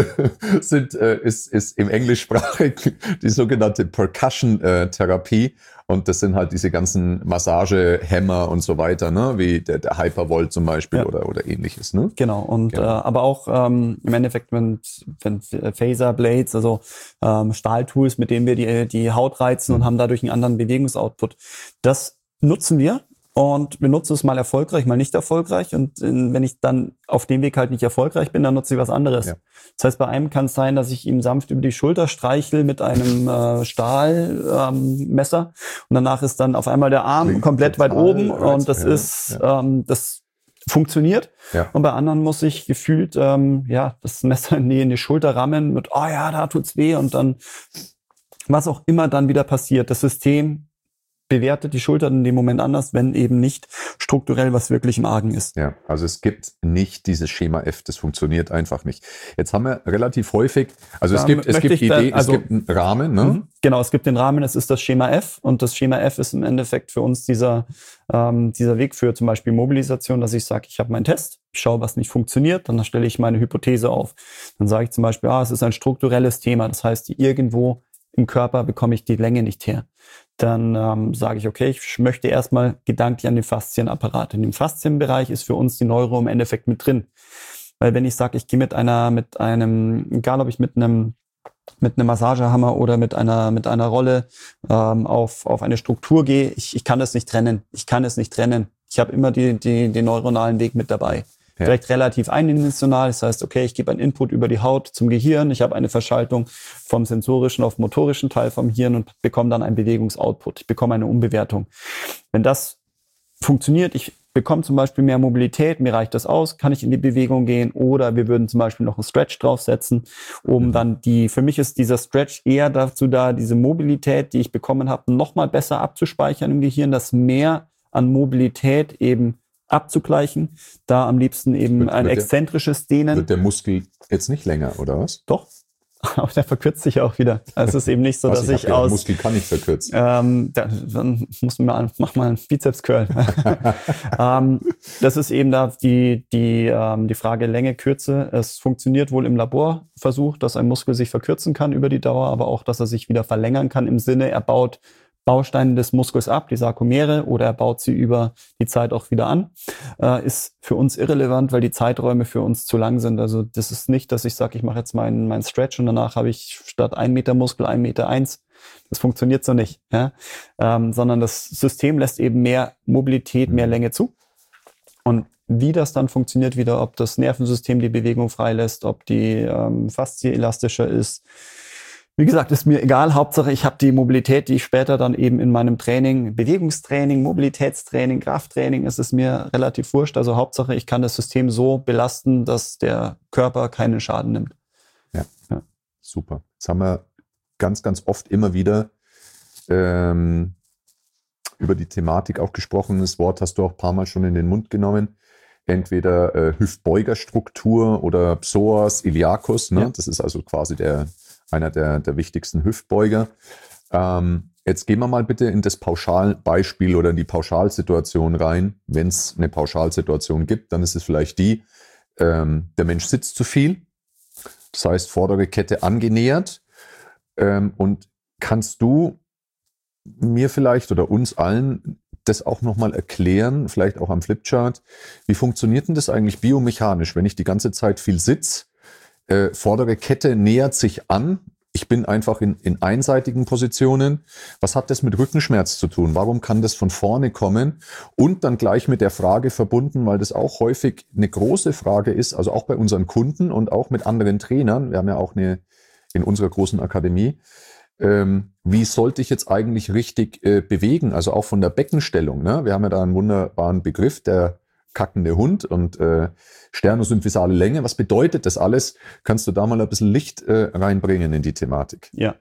ist im Englischsprachigen die sogenannte Percussion-Therapie. Und das sind halt diese ganzen Massagehämmer und so weiter, ne, wie der Hypervolt zum Beispiel oder ähnliches, ne? Genau. Und aber auch im Endeffekt, wenn Phaser Blades, also Stahltools, mit denen wir die Haut reizen und haben dadurch einen anderen Bewegungsoutput. Das nutzen wir und wir nutzen es mal erfolgreich, mal nicht erfolgreich und wenn ich dann auf dem Weg halt nicht erfolgreich bin, dann nutze ich was anderes. Ja. Das heißt, bei einem kann es sein, dass ich ihm sanft über die Schulter streichel mit einem Stahlmesser und danach ist dann auf einmal der Arm komplett weit oben und das das funktioniert. Ja. Und bei anderen muss ich gefühlt das Messer in die Schulter rammen mit, da tut's weh und dann was auch immer dann wieder passiert. Das System bewertet die Schulter in dem Moment anders, wenn eben nicht strukturell was wirklich im Argen ist. Ja, also es gibt nicht dieses Schema F, das funktioniert einfach nicht. Jetzt haben wir relativ häufig, also es gibt einen Rahmen, ne? Genau, es gibt den Rahmen, es ist das Schema F und das Schema F ist im Endeffekt für uns dieser Weg für zum Beispiel Mobilisation, dass ich sage, ich habe meinen Test, ich schaue, was nicht funktioniert, dann stelle ich meine Hypothese auf. Dann sage ich zum Beispiel, es ist ein strukturelles Thema, das heißt, irgendwo im Körper bekomme ich die Länge nicht her. Dann sage ich, okay, ich möchte erstmal gedanklich an den Faszienapparat. In dem Faszienbereich ist für uns die Neuro im Endeffekt mit drin. Weil wenn ich sage, ich gehe egal ob ich mit einem Massagehammer oder mit einer Rolle auf eine Struktur gehe, ich kann das nicht trennen. Ich habe immer den neuronalen Weg mit dabei. Ja. Direkt relativ eindimensional. Das heißt, okay, ich gebe einen Input über die Haut zum Gehirn. Ich habe eine Verschaltung vom sensorischen auf motorischen Teil vom Hirn und bekomme dann einen Bewegungsoutput. Ich bekomme eine Umbewertung. Wenn das funktioniert, ich bekomme zum Beispiel mehr Mobilität, mir reicht das aus, kann ich in die Bewegung gehen oder wir würden zum Beispiel noch einen Stretch draufsetzen, um dann für mich ist dieser Stretch eher dazu da, diese Mobilität, die ich bekommen habe, nochmal besser abzuspeichern im Gehirn, das mehr an Mobilität eben abzugleichen, da am liebsten eben ein exzentrisches Dehnen. Wird der Muskel jetzt nicht länger, oder was? Doch, aber der verkürzt sich auch wieder. Also es ist eben nicht so, dass ich aus... Muskel kann nicht verkürzen. Dann mach mal einen Bizeps-Curl. Das ist eben da die Frage Länge, Kürze. Es funktioniert wohl im Laborversuch, dass ein Muskel sich verkürzen kann über die Dauer, aber auch, dass er sich wieder verlängern kann im Sinne, er baut Bausteine des Muskels ab, die Sarkomere, oder er baut sie über die Zeit auch wieder an, ist für uns irrelevant, weil die Zeiträume für uns zu lang sind. Also das ist nicht, dass ich sage, ich mache jetzt meinen Stretch und danach habe ich statt 1 Meter Muskel 1,1 Meter. Das funktioniert so nicht, ja? Sondern das System lässt eben mehr Mobilität, mehr Länge zu. Und wie das dann funktioniert wieder, ob das Nervensystem die Bewegung freilässt, ob die Faszie elastischer ist, wie gesagt, ist mir egal. Hauptsache, ich habe die Mobilität, die ich später dann eben in meinem Training, Bewegungstraining, Mobilitätstraining, Krafttraining, ist es mir relativ wurscht. Also Hauptsache, ich kann das System so belasten, dass der Körper keinen Schaden nimmt. Ja. Super. Jetzt haben wir ganz, ganz oft immer wieder über die Thematik auch gesprochen. Das Wort hast du auch ein paar Mal schon in den Mund genommen. Entweder Hüftbeugerstruktur oder Psoas iliacus. Ne? Ja. Das ist also quasi einer der wichtigsten Hüftbeuger. Jetzt gehen wir mal bitte in das Pauschalbeispiel oder in die Pauschalsituation rein. Wenn es eine Pauschalsituation gibt, dann ist es vielleicht der Mensch sitzt zu viel. Das heißt, vordere Kette angenähert. Und kannst du mir vielleicht oder uns allen das auch nochmal erklären, vielleicht auch am Flipchart, wie funktioniert denn das eigentlich biomechanisch, wenn ich die ganze Zeit viel sitze? Vordere Kette nähert sich an. Ich bin einfach in einseitigen Positionen. Was hat das mit Rückenschmerz zu tun? Warum kann das von vorne kommen? Und dann gleich mit der Frage verbunden, weil das auch häufig eine große Frage ist, also auch bei unseren Kunden und auch mit anderen Trainern. Wir haben ja auch in unserer großen Akademie. Wie sollte ich jetzt eigentlich richtig bewegen? Also auch von der Beckenstellung. Ne? Wir haben ja da einen wunderbaren Begriff, der kackende Hund und sternosymphysale Länge. Was bedeutet das alles? Kannst du da mal ein bisschen Licht reinbringen in die Thematik? Ja.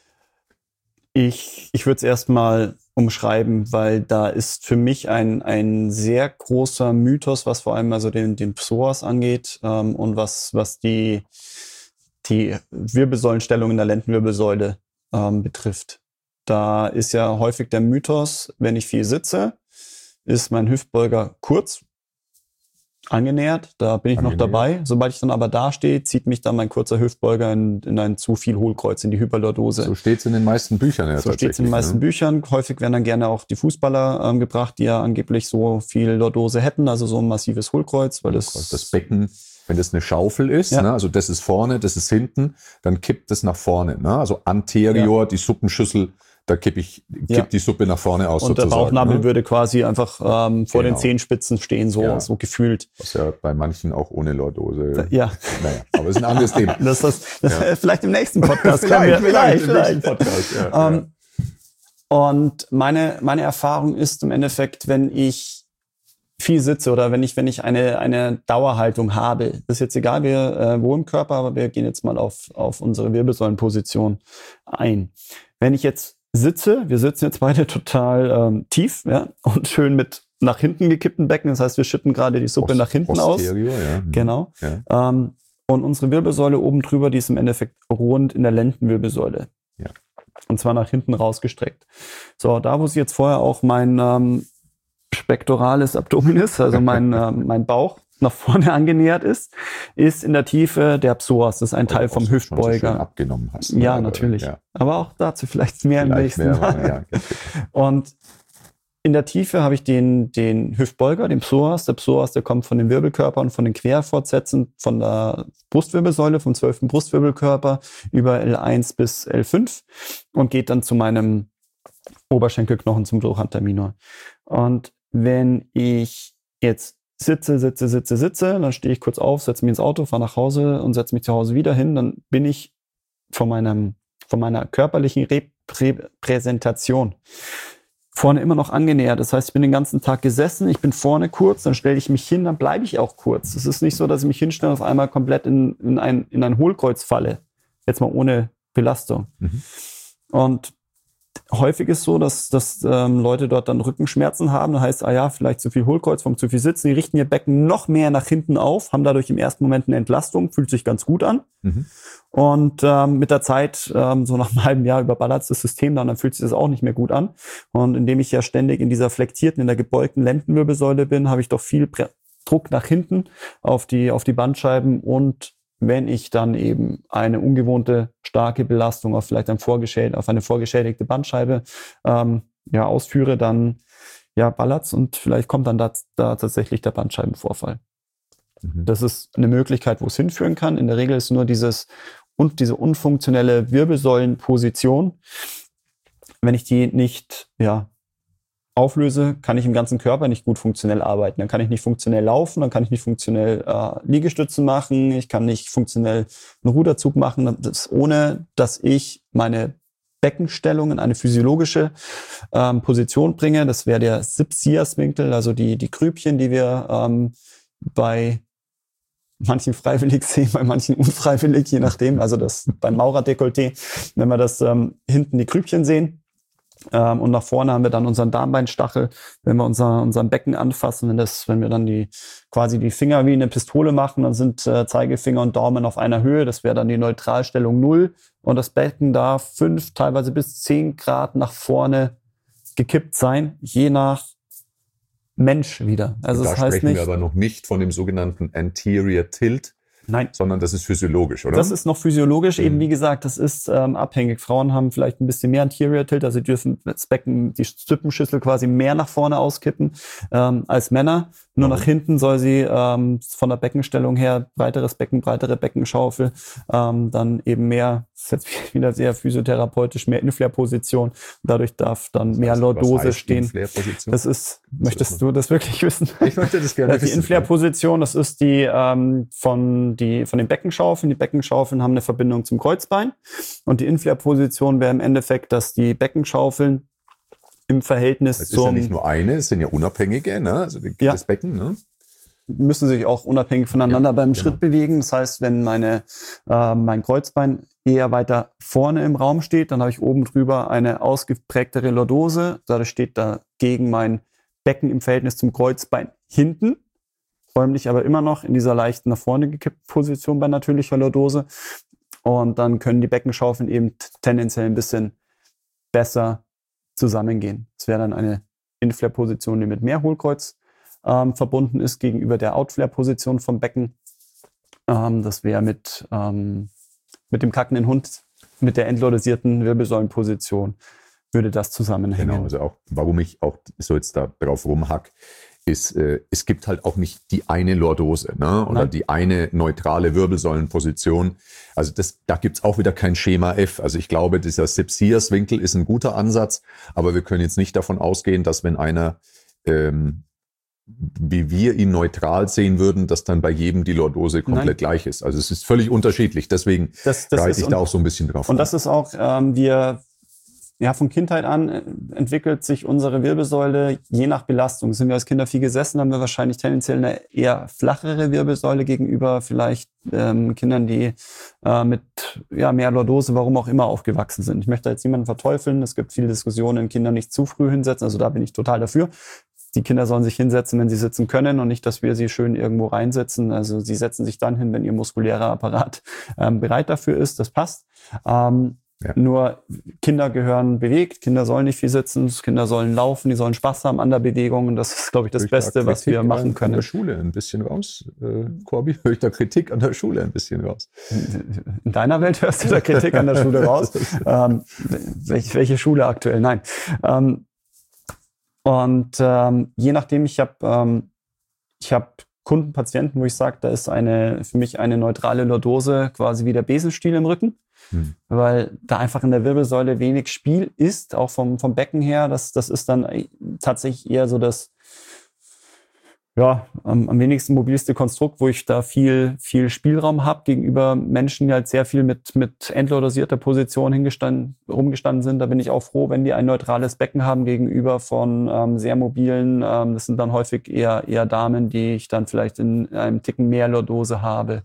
Ich würde es erstmal umschreiben, weil da ist für mich ein sehr großer Mythos, was vor allem also den Psoas angeht und was die Wirbelsäulenstellung in der Lendenwirbelsäule betrifft. Da ist ja häufig der Mythos, wenn ich viel sitze, ist mein Hüftbeuger kurz, angenähert, da bin ich noch dabei. Sobald ich dann aber da stehe, zieht mich dann mein kurzer Hüftbeuger in ein zu viel Hohlkreuz, in die Hyperlordose. So steht es in den meisten Büchern. Ja, so steht es in den meisten Büchern. Häufig werden dann gerne auch die Fußballer gebracht, die ja angeblich so viel Lordose hätten, also so ein massives Hohlkreuz. Weil das Becken, wenn das eine Schaufel ist, ne, also das ist vorne, das ist hinten, dann kippt das nach vorne. Ne? Also anterior, die Suppenschüssel, da kippt die Suppe nach vorne aus. Und sozusagen, der Bauchnabel würde quasi einfach vor den Zehenspitzen stehen, so gefühlt. Was ja bei manchen auch ohne Lordose. Ja. Naja, aber das ist ein anderes Thema. Das vielleicht im nächsten Podcast. vielleicht. Im nächsten Podcast, und meine Erfahrung ist im Endeffekt, wenn ich viel sitze oder wenn ich eine Dauerhaltung habe, das ist jetzt egal, wo im Körper, aber wir gehen jetzt mal auf unsere Wirbelsäulenposition ein. Wenn ich jetzt sitze, wir sitzen jetzt beide total tief, ja, und schön mit nach hinten gekippten Becken. Das heißt, wir schütten gerade die Suppe nach hinten posterior, aus. Ja. Genau. Ja. Und unsere Wirbelsäule oben drüber, die ist im Endeffekt rund in der Lendenwirbelsäule. Ja. Und zwar nach hinten rausgestreckt. So, da wo sie jetzt vorher auch mein spektorales Abdominis, also mein Bauch, nach vorne angenähert ist in der Tiefe der Psoas. Das ist ein Teil vom Hüftbeuger. Schon so schön abgenommen hast. Ja, natürlich. Ja. Aber auch dazu vielleicht mehr im nächsten Mal. Ja. Und in der Tiefe habe ich den Hüftbeuger, den Psoas. Der Psoas, der kommt von den Wirbelkörpern, von den Querfortsätzen, von der Brustwirbelsäule, vom 12. Brustwirbelkörper über L1 bis L5 und geht dann zu meinem Oberschenkelknochen, zum Trochanter. Und wenn ich jetzt sitze, dann stehe ich kurz auf, setze mich ins Auto, fahre nach Hause und setze mich zu Hause wieder hin, dann bin ich von meiner körperlichen Repräsentation vorne immer noch angenähert. Das heißt, ich bin den ganzen Tag gesessen, ich bin vorne kurz, dann stelle ich mich hin, dann bleibe ich auch kurz. Es ist nicht so, dass ich mich hinstelle und auf einmal komplett in ein Hohlkreuz falle. Jetzt mal ohne Belastung. Mhm. Und häufig ist so, dass Leute dort dann Rückenschmerzen haben. Das heißt, vielleicht zu viel Hohlkreuzform, zu viel Sitzen. Die richten ihr Becken noch mehr nach hinten auf, haben dadurch im ersten Moment eine Entlastung, fühlt sich ganz gut an. Mhm. Und mit der Zeit, so nach einem halben Jahr überballert das System dann fühlt sich das auch nicht mehr gut an. Und indem ich ja ständig in dieser flektierten, in der gebeugten Lendenwirbelsäule bin, habe ich doch viel Druck nach hinten auf die Bandscheiben. Und wenn ich dann eben eine ungewohnte starke Belastung auf vielleicht auf eine vorgeschädigte Bandscheibe ausführe, dann ballert's und vielleicht kommt dann da tatsächlich der Bandscheibenvorfall. Mhm. Das ist eine Möglichkeit, wo es hinführen kann. In der Regel ist nur diese unfunktionelle Wirbelsäulenposition. Wenn ich die nicht auflöse, kann ich im ganzen Körper nicht gut funktionell arbeiten. Dann kann ich nicht funktionell laufen, dann kann ich nicht funktionell Liegestützen machen, ich kann nicht funktionell einen Ruderzug machen, ohne dass ich meine Beckenstellung in eine physiologische Position bringe. Das wäre der Sipsias-Winkel, also die Grübchen, die wir bei manchen freiwillig sehen, bei manchen unfreiwillig, je nachdem. Also das beim Maurerdekolleté, wenn wir das hinten die Grübchen sehen. Und nach vorne haben wir dann unseren Darmbeinstachel, wenn wir unseren Becken anfassen, wenn wir dann quasi die Finger wie eine Pistole machen, dann sind Zeigefinger und Daumen auf einer Höhe, das wäre dann die Neutralstellung 0 und das Becken darf 5, teilweise bis 10 Grad nach vorne gekippt sein, je nach Mensch wieder. Also da das heißt sprechen wir aber noch nicht von dem sogenannten Anterior Tilt. Nein. Sondern das ist physiologisch, oder? Das ist noch physiologisch. Eben, wie gesagt, das ist abhängig. Frauen haben vielleicht ein bisschen mehr Anterior Tilt, also sie dürfen das Becken, die Suppenschüssel quasi mehr nach vorne auskippen als Männer. Nur nach hinten soll sie von der Beckenstellung her breiteres Becken, breitere Beckenschaufel, dann eben mehr, das ist jetzt wieder sehr physiotherapeutisch, mehr Inflare-Position. Dadurch darf dann mehr Lordose stehen. Inflare-Position? Das ist, möchtest du das wirklich wissen? Ich möchte das gerne wissen. Die Inflare-Position, das ist die von den Beckenschaufeln. Die Beckenschaufeln haben eine Verbindung zum Kreuzbein. Und die Inflare-Position wäre im Endeffekt, dass die Beckenschaufeln im Verhältnis zum... Das ist ja nicht nur eine, es sind ja unabhängige, ne? Also das Becken, ne? Müssen sich auch unabhängig voneinander beim Schritt bewegen. Das heißt, wenn mein Kreuzbein eher weiter vorne im Raum steht, dann habe ich oben drüber eine ausgeprägtere Lordose. Dadurch steht dagegen mein Becken im Verhältnis zum Kreuzbein hinten. Räumlich aber immer noch in dieser leichten nach vorne gekippten Position bei natürlicher Lordose. Und dann können die Beckenschaufeln eben tendenziell ein bisschen besser zusammengehen. Es wäre dann eine Inflare-Position, die mit mehr Hohlkreuz verbunden ist gegenüber der Outflare-Position vom Becken. Das wäre mit dem kackenden Hund, mit der entlordisierten Wirbelsäulenposition, würde das zusammenhängen. Genau, also auch, warum ich auch so jetzt da drauf rumhack, ist, es gibt halt auch nicht die eine Lordose, ne? Oder die eine neutrale Wirbelsäulenposition. Also da gibt's auch wieder kein Schema F. Also ich glaube, dieser Sipsias-Winkel ist ein guter Ansatz, aber wir können jetzt nicht davon ausgehen, dass wenn einer, wie wir ihn neutral sehen würden, dass dann bei jedem die Lordose komplett gleich ist. Also es ist völlig unterschiedlich. Deswegen reite ich da auch so ein bisschen drauf. Und das ist auch, von Kindheit an entwickelt sich unsere Wirbelsäule je nach Belastung. Sind wir als Kinder viel gesessen, haben wir wahrscheinlich tendenziell eine eher flachere Wirbelsäule gegenüber vielleicht Kindern, die mit mehr Lordose, warum auch immer, aufgewachsen sind. Ich möchte jetzt niemanden verteufeln. Es gibt viele Diskussionen, Kinder nicht zu früh hinsetzen. Also da bin ich total dafür. Die Kinder sollen sich hinsetzen, wenn sie sitzen können und nicht, dass wir sie schön irgendwo reinsetzen. Also sie setzen sich dann hin, wenn ihr muskulärer Apparat bereit dafür ist. Das passt. Nur Kinder gehören bewegt, Kinder sollen nicht viel sitzen, Kinder sollen laufen, die sollen Spaß haben an der Bewegung und das ist, glaube ich, das Beste, was wir machen können. An der Schule ein bisschen raus, Corby, höre ich da Kritik an der Schule ein bisschen raus? In deiner Welt hörst du da Kritik an der Schule raus? Welche Schule aktuell? Nein. Je nachdem, ich habe Kunden, Patienten, wo ich sage, da ist für mich eine neutrale Lordose quasi wie der Besenstiel im Rücken. Weil da einfach in der Wirbelsäule wenig Spiel ist, auch vom Becken her. Das ist dann tatsächlich eher so das am wenigsten mobilste Konstrukt, wo ich da viel Spielraum habe gegenüber Menschen, die halt sehr viel mit endlordosierter Position rumgestanden sind. Da bin ich auch froh, wenn die ein neutrales Becken haben gegenüber von sehr mobilen. Das sind dann häufig eher Damen, die ich dann vielleicht in einem Ticken mehr Lordose habe.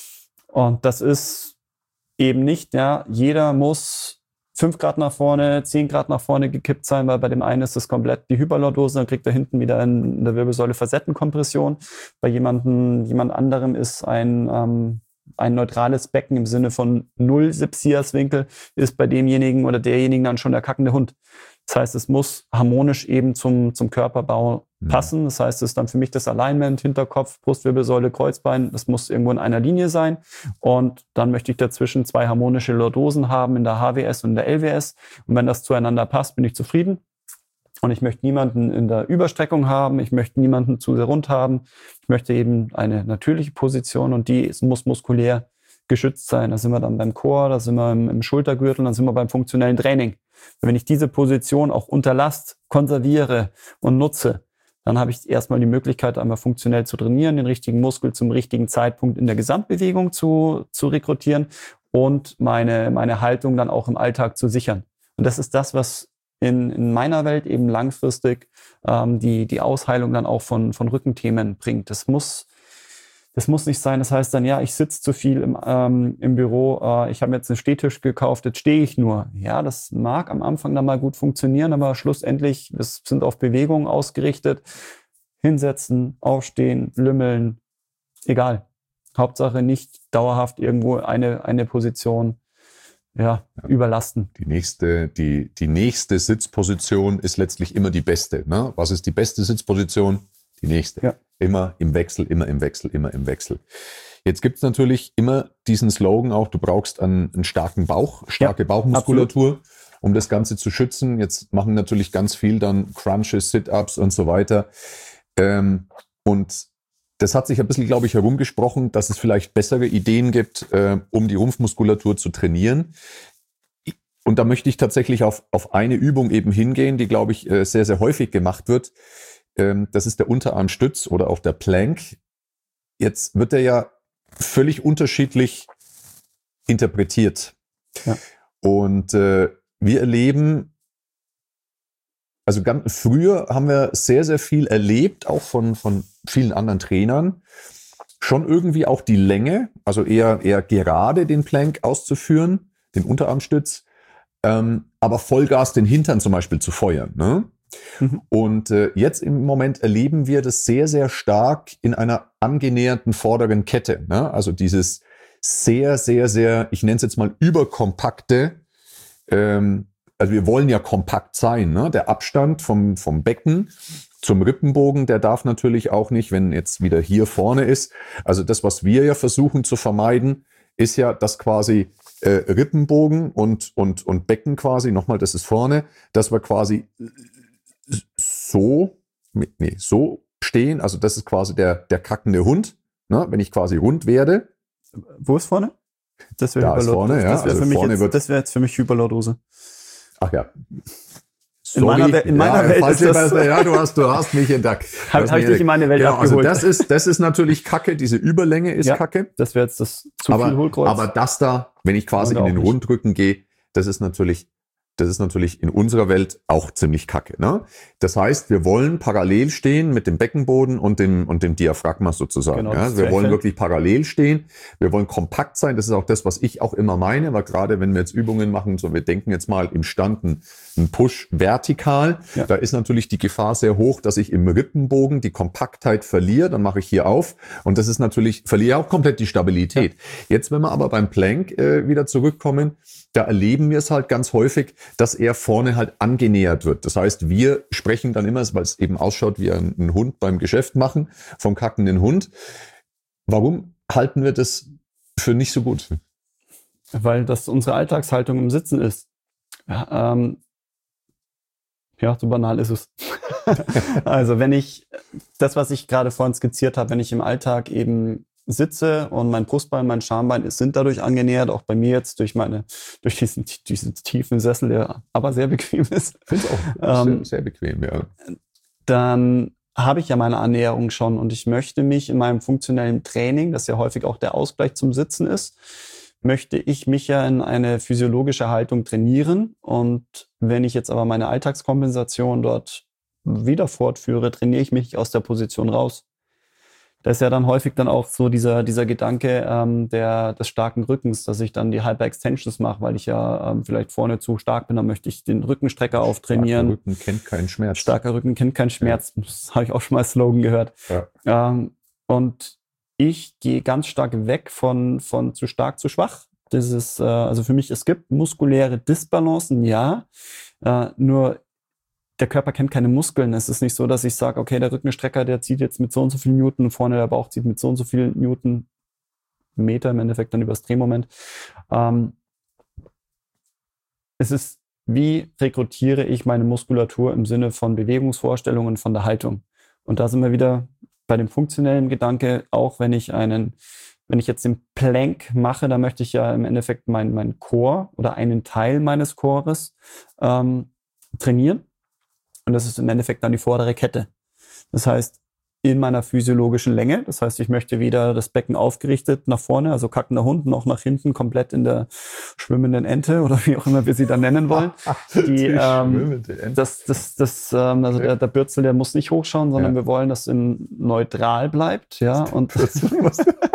Und das ist eben nicht, jeder muss 5 Grad nach vorne, 10 Grad nach vorne gekippt sein, weil bei dem einen ist das komplett die Hyperlordose, dann kriegt er hinten wieder in der Wirbelsäule Facettenkompression. Bei jemand anderem ist ein neutrales Becken im Sinne von 0 Sepsiaswinkel ist bei demjenigen oder derjenigen dann schon der kackende Hund. Das heißt, es muss harmonisch eben zum Körperbau passen. Das heißt, es ist dann für mich das Alignment, Hinterkopf, Brustwirbelsäule, Kreuzbein. Das muss irgendwo in einer Linie sein. Und dann möchte ich dazwischen 2 harmonische Lordosen haben in der HWS und in der LWS. Und wenn das zueinander passt, bin ich zufrieden. Und ich möchte niemanden in der Überstreckung haben. Ich möchte niemanden zu sehr rund haben. Ich möchte eben eine natürliche Position und die muss muskulär geschützt sein. Da sind wir dann beim Core, da sind wir im Schultergürtel, dann sind wir beim funktionellen Training. Wenn ich diese Position auch unter Last konserviere und nutze, dann habe ich erstmal die Möglichkeit, einmal funktionell zu trainieren, den richtigen Muskel zum richtigen Zeitpunkt in der Gesamtbewegung zu rekrutieren und meine Haltung dann auch im Alltag zu sichern. Und das ist das, was in meiner Welt eben langfristig die Ausheilung dann auch von Rückenthemen bringt. Das muss nicht sein, das heißt dann, ich sitze zu viel im Büro, ich habe jetzt einen Stehtisch gekauft, jetzt stehe ich nur. Ja, das mag am Anfang dann mal gut funktionieren, aber schlussendlich, wir sind auf Bewegungen ausgerichtet. Hinsetzen, aufstehen, lümmeln, egal. Hauptsache nicht dauerhaft irgendwo eine Position überlasten. Die nächste Sitzposition ist letztlich immer die beste. Ne? Was ist die beste Sitzposition? Die nächste. Ja. Immer im Wechsel, immer im Wechsel, immer im Wechsel. Jetzt gibt es natürlich immer diesen Slogan auch, du brauchst einen starken Bauch, starke Bauchmuskulatur, absolut, um das Ganze zu schützen. Jetzt machen natürlich ganz viel dann Crunches, Sit-Ups und so weiter. Und das hat sich ein bisschen, glaube ich, herumgesprochen, dass es vielleicht bessere Ideen gibt, um die Rumpfmuskulatur zu trainieren. Und da möchte ich tatsächlich auf eine Übung eben hingehen, die, glaube ich, sehr, sehr häufig gemacht wird. Das ist der Unterarmstütz oder auch der Plank. Jetzt wird er ja völlig unterschiedlich interpretiert. Ja. Und wir erleben, also ganz früher haben wir sehr, sehr viel erlebt, auch von vielen anderen Trainern, schon irgendwie auch die Länge, also eher gerade den Plank auszuführen, den Unterarmstütz, aber Vollgas den Hintern zum Beispiel zu feuern, ne? Und jetzt im Moment erleben wir das sehr, sehr stark in einer angenähernden vorderen Kette. Ne? Also dieses sehr, sehr, sehr, ich nenne es jetzt mal überkompakte, also wir wollen ja kompakt sein. Ne? Der Abstand vom Becken zum Rippenbogen, der darf natürlich auch nicht, wenn jetzt wieder hier vorne ist. Also das, was wir ja versuchen zu vermeiden, ist ja, dass quasi Rippenbogen und Becken quasi, nochmal, das ist vorne, dass wir quasi so stehen, also das ist quasi der kackende Hund, ne? Wenn ich quasi rund werde. Wo ist vorne? Das wäre vorne, ja. Das wäre jetzt für mich Hyperlordose. Ach ja. Sorry. In meiner Welt ist das... Ja, du hast mich entdeckt. Habe ich dich in meine Welt abgeholt. Also das ist natürlich Kacke, diese Überlänge ist Kacke. Das wäre jetzt das zu viel Hohlkreuz. Aber das da, wenn ich quasi in den Rundrücken gehe, das ist natürlich Das ist natürlich in unserer Welt auch ziemlich kacke. Ne? Das heißt, wir wollen parallel stehen mit dem Beckenboden und dem Diaphragma sozusagen. Genau, ja? Wir wollen wirklich parallel stehen. Wir wollen kompakt sein. Das ist auch das, was ich auch immer meine, weil gerade wenn wir jetzt Übungen machen, so wir denken jetzt mal im Stand ein Push vertikal, da ist natürlich die Gefahr sehr hoch, dass ich im Rippenbogen die Kompaktheit verliere. Dann mache ich hier auf und das ist natürlich, verliere auch komplett die Stabilität. Jetzt, wenn wir aber beim Plank wieder zurückkommen, da erleben wir es halt ganz häufig, dass er vorne halt angenähert wird. Das heißt, wir sprechen dann immer, weil es eben ausschaut wie ein Hund beim Geschäft machen, vom kackenden Hund. Warum halten wir das für nicht so gut? Weil das unsere Alltagshaltung im Sitzen ist. Ja, so banal ist es. Also wenn ich, das was ich gerade vorhin skizziert habe, wenn ich im Alltag eben sitze und mein Brustbein, mein Schambein sind dadurch angenähert, auch bei mir jetzt durch diesen tiefen Sessel, der aber sehr bequem ist. Ich finde es auch sehr bequem, ja. Dann habe ich ja meine Annäherung schon und ich möchte mich in meinem funktionellen Training, das ja häufig auch der Ausgleich zum Sitzen ist, möchte ich mich ja in eine physiologische Haltung trainieren. Und wenn ich jetzt aber meine Alltagskompensation dort wieder fortführe, trainiere ich mich aus der Position raus. Da ist ja dann häufig dann auch so dieser Gedanke des starken Rückens, dass ich dann die Hyperextensions mache, weil ich ja vielleicht vorne zu stark bin, dann möchte ich den Rückenstrecker auftrainieren. Starker Rücken kennt keinen Schmerz. Starker Rücken kennt keinen Schmerz. Ja. Das habe ich auch schon mal als Slogan gehört. Ja. Und ich gehe ganz stark weg von zu stark zu schwach. Das ist, also für mich, es gibt muskuläre Disbalancen, ja. Nur der Körper kennt keine Muskeln. Es ist nicht so, dass ich sage, okay, der Rückenstrecker, der zieht jetzt mit so und so viel Newton und vorne der Bauch zieht mit so und so viel Newton, Meter im Endeffekt dann übers Drehmoment. Es ist, wie rekrutiere ich meine Muskulatur im Sinne von Bewegungsvorstellungen, von der Haltung? Und da sind wir wieder bei dem funktionellen Gedanke, auch wenn ich jetzt den Plank mache, dann möchte ich ja im Endeffekt mein Core oder einen Teil meines Cores trainieren. Und das ist im Endeffekt dann die vordere Kette. Das heißt, in meiner physiologischen Länge. Das heißt, ich möchte wieder das Becken aufgerichtet nach vorne, also kackender Hund, noch nach hinten, komplett in der schwimmenden Ente oder wie auch immer wir sie dann nennen wollen. schwimmende Ente. Also der Bürzel, der muss nicht hochschauen, sondern wir wollen, dass im neutral bleibt. Ja, und wir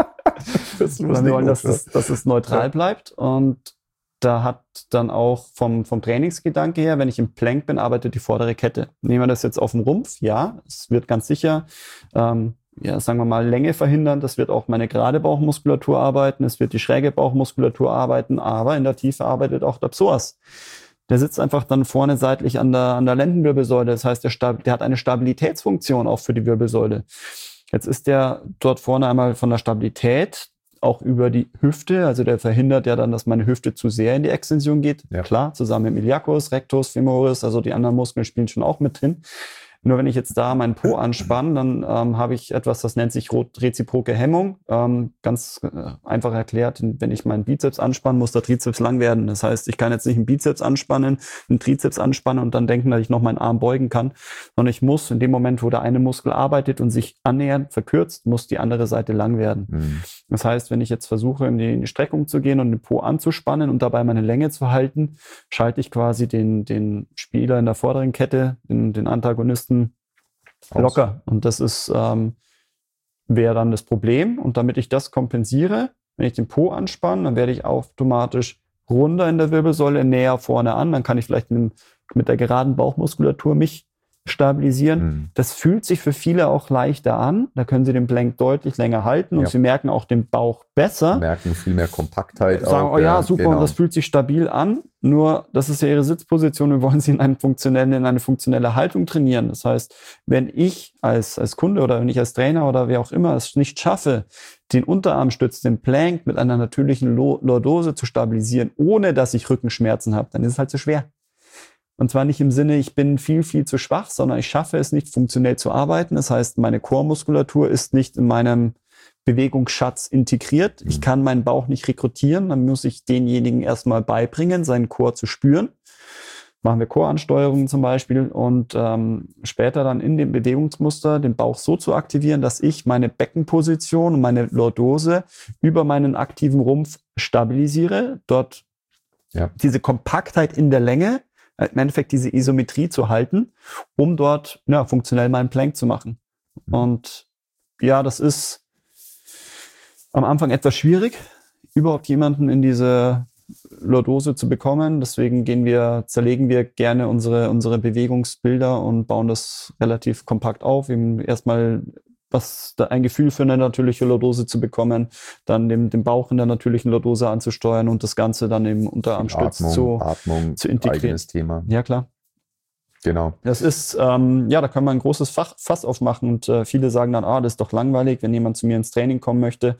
wollen, dass es neutral bleibt. Und da hat dann auch vom Trainingsgedanke her, wenn ich im Plank bin, arbeitet die vordere Kette. Nehmen wir das jetzt auf dem Rumpf? Ja, es wird ganz sicher, sagen wir mal, Länge verhindern. Das wird auch meine gerade Bauchmuskulatur arbeiten. Es wird die schräge Bauchmuskulatur arbeiten. Aber in der Tiefe arbeitet auch der Psoas. Der sitzt einfach dann vorne seitlich an der Lendenwirbelsäule. Das heißt, der hat eine Stabilitätsfunktion auch für die Wirbelsäule. Jetzt ist der dort vorne einmal von der Stabilität auch über die Hüfte, also der verhindert ja dann, dass meine Hüfte zu sehr in die Extension geht. Ja. Klar, zusammen mit Iliacus, Rectus, Femoris, also die anderen Muskeln spielen schon auch mit drin. Nur wenn ich jetzt da meinen Po anspanne, dann habe ich etwas, das nennt sich reziproke Hemmung. Ganz einfach erklärt, wenn ich meinen Bizeps anspanne, muss der Trizeps lang werden. Das heißt, ich kann jetzt nicht einen Bizeps anspannen, einen Trizeps anspannen und dann denken, dass ich noch meinen Arm beugen kann, sondern ich muss in dem Moment, wo der eine Muskel arbeitet und sich annähernd verkürzt, muss die andere Seite lang werden. Mhm. Das heißt, wenn ich jetzt versuche, in die Streckung zu gehen und den Po anzuspannen und dabei meine Länge zu halten, schalte ich quasi den Spieler in der vorderen Kette, den Antagonisten, locker. Und das ist wäre dann das Problem. Und damit ich das kompensiere, wenn ich den Po anspanne, dann werde ich automatisch runder in der Wirbelsäule, näher vorne an. Dann kann ich vielleicht mit der geraden Bauchmuskulatur mich stabilisieren. Mhm. Das fühlt sich für viele auch leichter an. Da können sie den Plank deutlich länger halten und sie merken auch den Bauch besser. Merken viel mehr Kompaktheit. Sagen, auch, oh ja, super, genau. Und das fühlt sich stabil an. Nur, das ist ja ihre Sitzposition. Wir wollen sie in eine funktionelle Haltung trainieren. Das heißt, wenn ich als Kunde oder wenn ich als Trainer oder wer auch immer es nicht schaffe, den Unterarmstütz, den Plank mit einer natürlichen Lordose zu stabilisieren, ohne dass ich Rückenschmerzen habe, dann ist es halt zu schwer. Und zwar nicht im Sinne, ich bin viel, viel zu schwach, sondern ich schaffe es nicht, funktionell zu arbeiten. Das heißt, meine Core-Muskulatur ist nicht in meinem Bewegungsschatz integriert. Ich kann meinen Bauch nicht rekrutieren. Dann muss ich denjenigen erstmal beibringen, seinen Core zu spüren. Machen wir Core-Ansteuerungen zum Beispiel und später dann in dem Bewegungsmuster den Bauch so zu aktivieren, dass ich meine Beckenposition und meine Lordose über meinen aktiven Rumpf stabilisiere. Dort diese Kompaktheit in der Länge im Endeffekt diese Isometrie zu halten, um dort funktionell meinen Plank zu machen. Und ja, das ist am Anfang etwas schwierig, überhaupt jemanden in diese Lordose zu bekommen. Deswegen zerlegen wir gerne unsere Bewegungsbilder und bauen das relativ kompakt auf. Eben erstmal ein Gefühl für eine natürliche Lordose zu bekommen, dann den Bauch in der natürlichen Lordose anzusteuern und das Ganze dann im Unterarmstütz zu integrieren. Eigenes Thema. Ja, klar. Genau. Das ist, da kann man ein großes Fass aufmachen und viele sagen dann, das ist doch langweilig, wenn jemand zu mir ins Training kommen möchte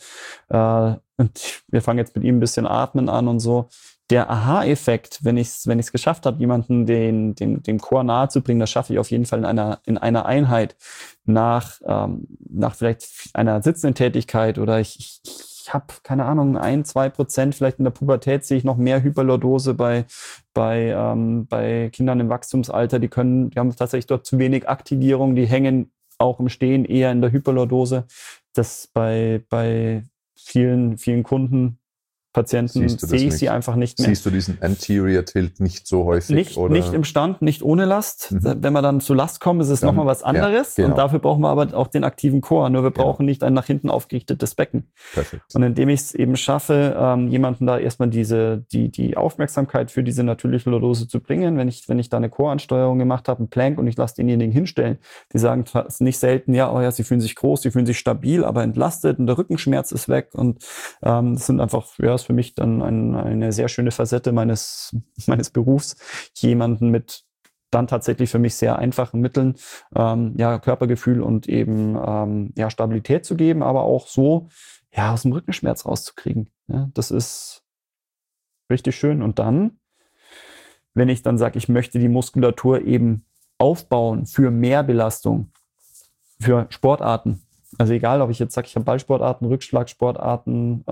und wir fangen jetzt mit ihm ein bisschen atmen an und so. Der Aha-Effekt, wenn ich es geschafft habe, jemanden dem Core nahe zu bringen, das schaffe ich auf jeden Fall in einer Einheit nach vielleicht einer sitzenden Tätigkeit oder ich habe, keine Ahnung, 1-2% vielleicht in der Pubertät sehe ich noch mehr Hyperlordose bei Kindern im Wachstumsalter. Die haben tatsächlich dort zu wenig Aktivierung, die hängen auch im Stehen eher in der Hyperlordose. Das bei vielen, vielen Kunden, Patienten sehe ich sie einfach nicht mehr. Siehst du diesen Anterior Tilt nicht so häufig? Nicht im Stand, nicht ohne Last. Wenn wir dann zu Last kommen, ist es nochmal was anderes. Ja, genau. Und dafür brauchen wir aber auch den aktiven Core. Nur wir brauchen nicht ein nach hinten aufgerichtetes Becken. Perfekt. Und indem ich es eben schaffe, jemanden da erstmal die Aufmerksamkeit für diese natürliche Lordose zu bringen, wenn ich da eine Core-Ansteuerung gemacht habe, einen Plank und ich lasse denjenigen hinstellen, die sagen nicht selten, sie fühlen sich groß, sie fühlen sich stabil, aber entlastet und der Rückenschmerz ist weg. Und das sind einfach, ist für mich dann eine sehr schöne Facette meines Berufs, jemanden mit dann tatsächlich für mich sehr einfachen Mitteln Körpergefühl und eben Stabilität zu geben, aber auch so aus dem Rückenschmerz rauszukriegen. Ja, das ist richtig schön. Und dann, wenn ich dann sage, ich möchte die Muskulatur eben aufbauen für mehr Belastung, für Sportarten, also egal, ob ich jetzt sage, ich habe Ballsportarten, Rückschlagsportarten,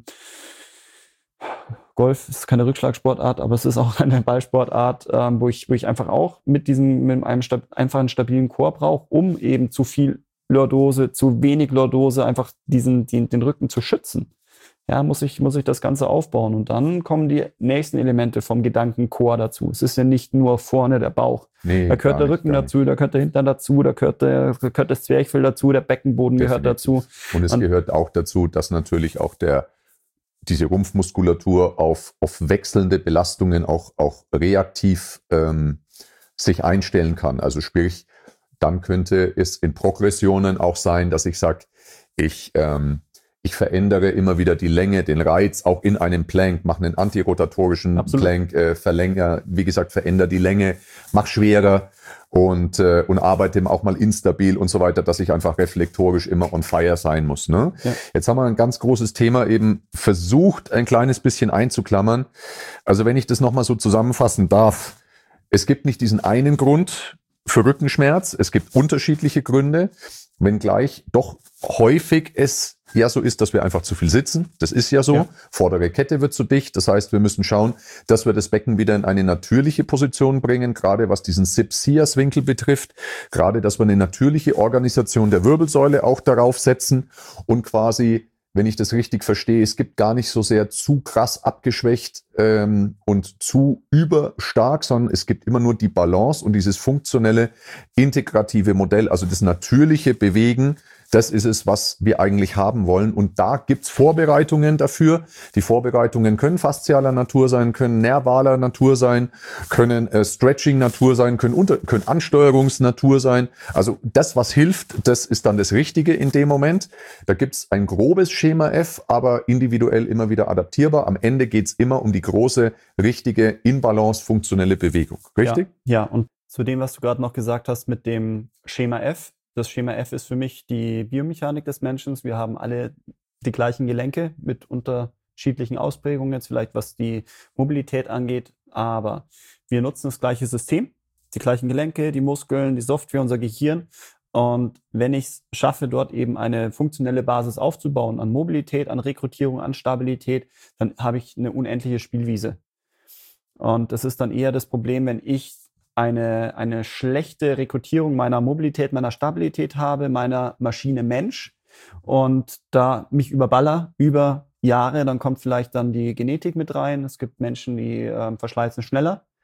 Golf ist keine Rückschlagsportart, aber es ist auch eine Ballsportart, wo ich einfach auch mit einem einfachen stabilen Core brauche, um eben zu viel Lordose, zu wenig Lordose einfach den Rücken zu schützen. Ja, muss ich das Ganze aufbauen. Und dann kommen die nächsten Elemente vom Gedanken-Core dazu. Es ist ja nicht nur vorne der Bauch. Nee, da gehört der Rücken dazu, da gehört der Hintern dazu, da gehört das Zwerchfell dazu, der Beckenboden gehört dazu. Und es gehört auch dazu, dass natürlich auch diese Rumpfmuskulatur auf wechselnde Belastungen auch reaktiv sich einstellen kann. Also sprich, dann könnte es in Progressionen auch sein, dass ich sage, ich verändere immer wieder die Länge, den Reiz, auch in einem Plank, mache einen antirotatorischen Plank, verändere die Länge, mach schwerer und arbeite auch mal instabil und so weiter, dass ich einfach reflektorisch immer on fire sein muss. Ne? Ja. Jetzt haben wir ein ganz großes Thema eben versucht, ein kleines bisschen einzuklammern. Also wenn ich das nochmal so zusammenfassen darf, es gibt nicht diesen einen Grund für Rückenschmerz, es gibt unterschiedliche Gründe, wenngleich doch häufig es so ist, dass wir einfach zu viel sitzen. Das ist ja so. Ja. Vordere Kette wird zu dicht. Das heißt, wir müssen schauen, dass wir das Becken wieder in eine natürliche Position bringen, gerade was diesen Sib-Sias-Winkel betrifft. Gerade, dass wir eine natürliche Organisation der Wirbelsäule auch darauf setzen und quasi, wenn ich das richtig verstehe, es gibt gar nicht so sehr zu krass abgeschwächt und zu überstark, sondern es gibt immer nur die Balance und dieses funktionelle, integrative Modell, also das natürliche Bewegen. Das ist es, was wir eigentlich haben wollen. Und da gibt's Vorbereitungen dafür. Die Vorbereitungen können faszialer Natur sein, können nervaler Natur sein, können Stretching-Natur sein, können Ansteuerungsnatur sein. Also das, was hilft, das ist dann das Richtige in dem Moment. Da gibt's ein grobes Schema F, aber individuell immer wieder adaptierbar. Am Ende geht's immer um die große, richtige, in Balance funktionelle Bewegung. Richtig? Ja, und zu dem, was du gerade noch gesagt hast mit dem Schema F. Das Schema F ist für mich die Biomechanik des Menschen. Wir haben alle die gleichen Gelenke mit unterschiedlichen Ausprägungen, jetzt vielleicht was die Mobilität angeht, aber wir nutzen das gleiche System, die gleichen Gelenke, die Muskeln, die Software, unser Gehirn. Und wenn ich es schaffe, dort eben eine funktionelle Basis aufzubauen an Mobilität, an Rekrutierung, an Stabilität, dann habe ich eine unendliche Spielwiese. Und das ist dann eher das Problem, wenn ich eine schlechte Rekrutierung meiner Mobilität, meiner Stabilität habe, meiner Maschine Mensch und da mich überballer über Jahre, dann kommt vielleicht dann die Genetik mit rein. Es gibt Menschen, die verschleißen schneller.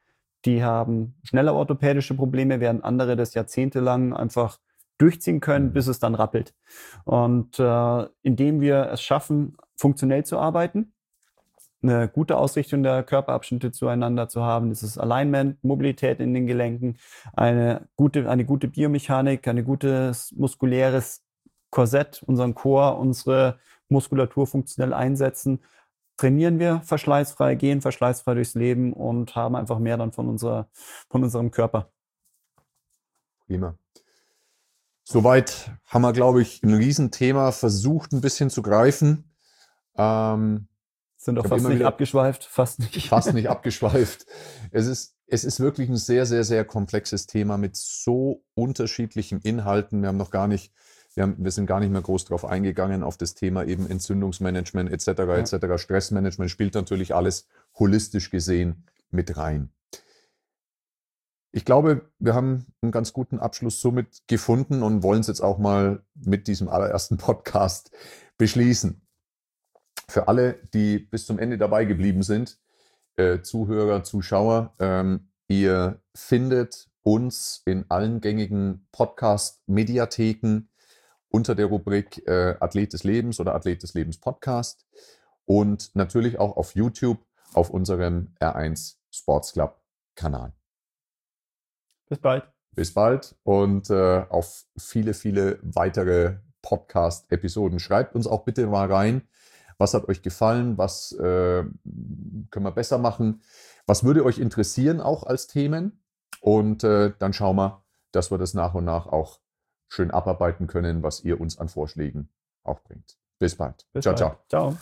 die haben schneller orthopädische Probleme, während andere das jahrzehntelang einfach durchziehen können, bis es dann rappelt. Und indem wir es schaffen, funktionell zu arbeiten, eine gute Ausrichtung der Körperabschnitte zueinander zu haben, dieses Alignment, Mobilität in den Gelenken, eine gute Biomechanik, ein gutes muskuläres Korsett, unseren Core, unsere Muskulatur funktionell einsetzen, trainieren wir verschleißfrei, gehen verschleißfrei durchs Leben und haben einfach mehr dann von unserem Körper. Prima. Soweit haben wir, glaube ich, ein Riesenthema versucht, ein bisschen zu greifen. Sind auch fast nicht abgeschweift, fast nicht abgeschweift. Es ist wirklich ein sehr, sehr, sehr komplexes Thema mit so unterschiedlichen Inhalten. Wir sind gar nicht mehr groß drauf eingegangen auf das Thema eben Entzündungsmanagement etc. Stressmanagement spielt natürlich alles holistisch gesehen mit rein. Ich glaube, wir haben einen ganz guten Abschluss somit gefunden und wollen es jetzt auch mal mit diesem allerersten Podcast beschließen. Für alle, die bis zum Ende dabei geblieben sind, Zuhörer, Zuschauer, ihr findet uns in allen gängigen Podcast-Mediatheken unter der Rubrik Athlet des Lebens oder Athlet des Lebens Podcast und natürlich auch auf YouTube auf unserem R1 Sports Club Kanal. Bis bald. Bis bald und auf viele, viele weitere Podcast-Episoden. Schreibt uns auch bitte mal rein, was hat euch gefallen, was können wir besser machen, was würde euch interessieren auch als Themen und dann schauen wir, dass wir das nach und nach auch schön abarbeiten können, was ihr uns an Vorschlägen auch bringt. Bis bald. Ciao, ciao. Ciao.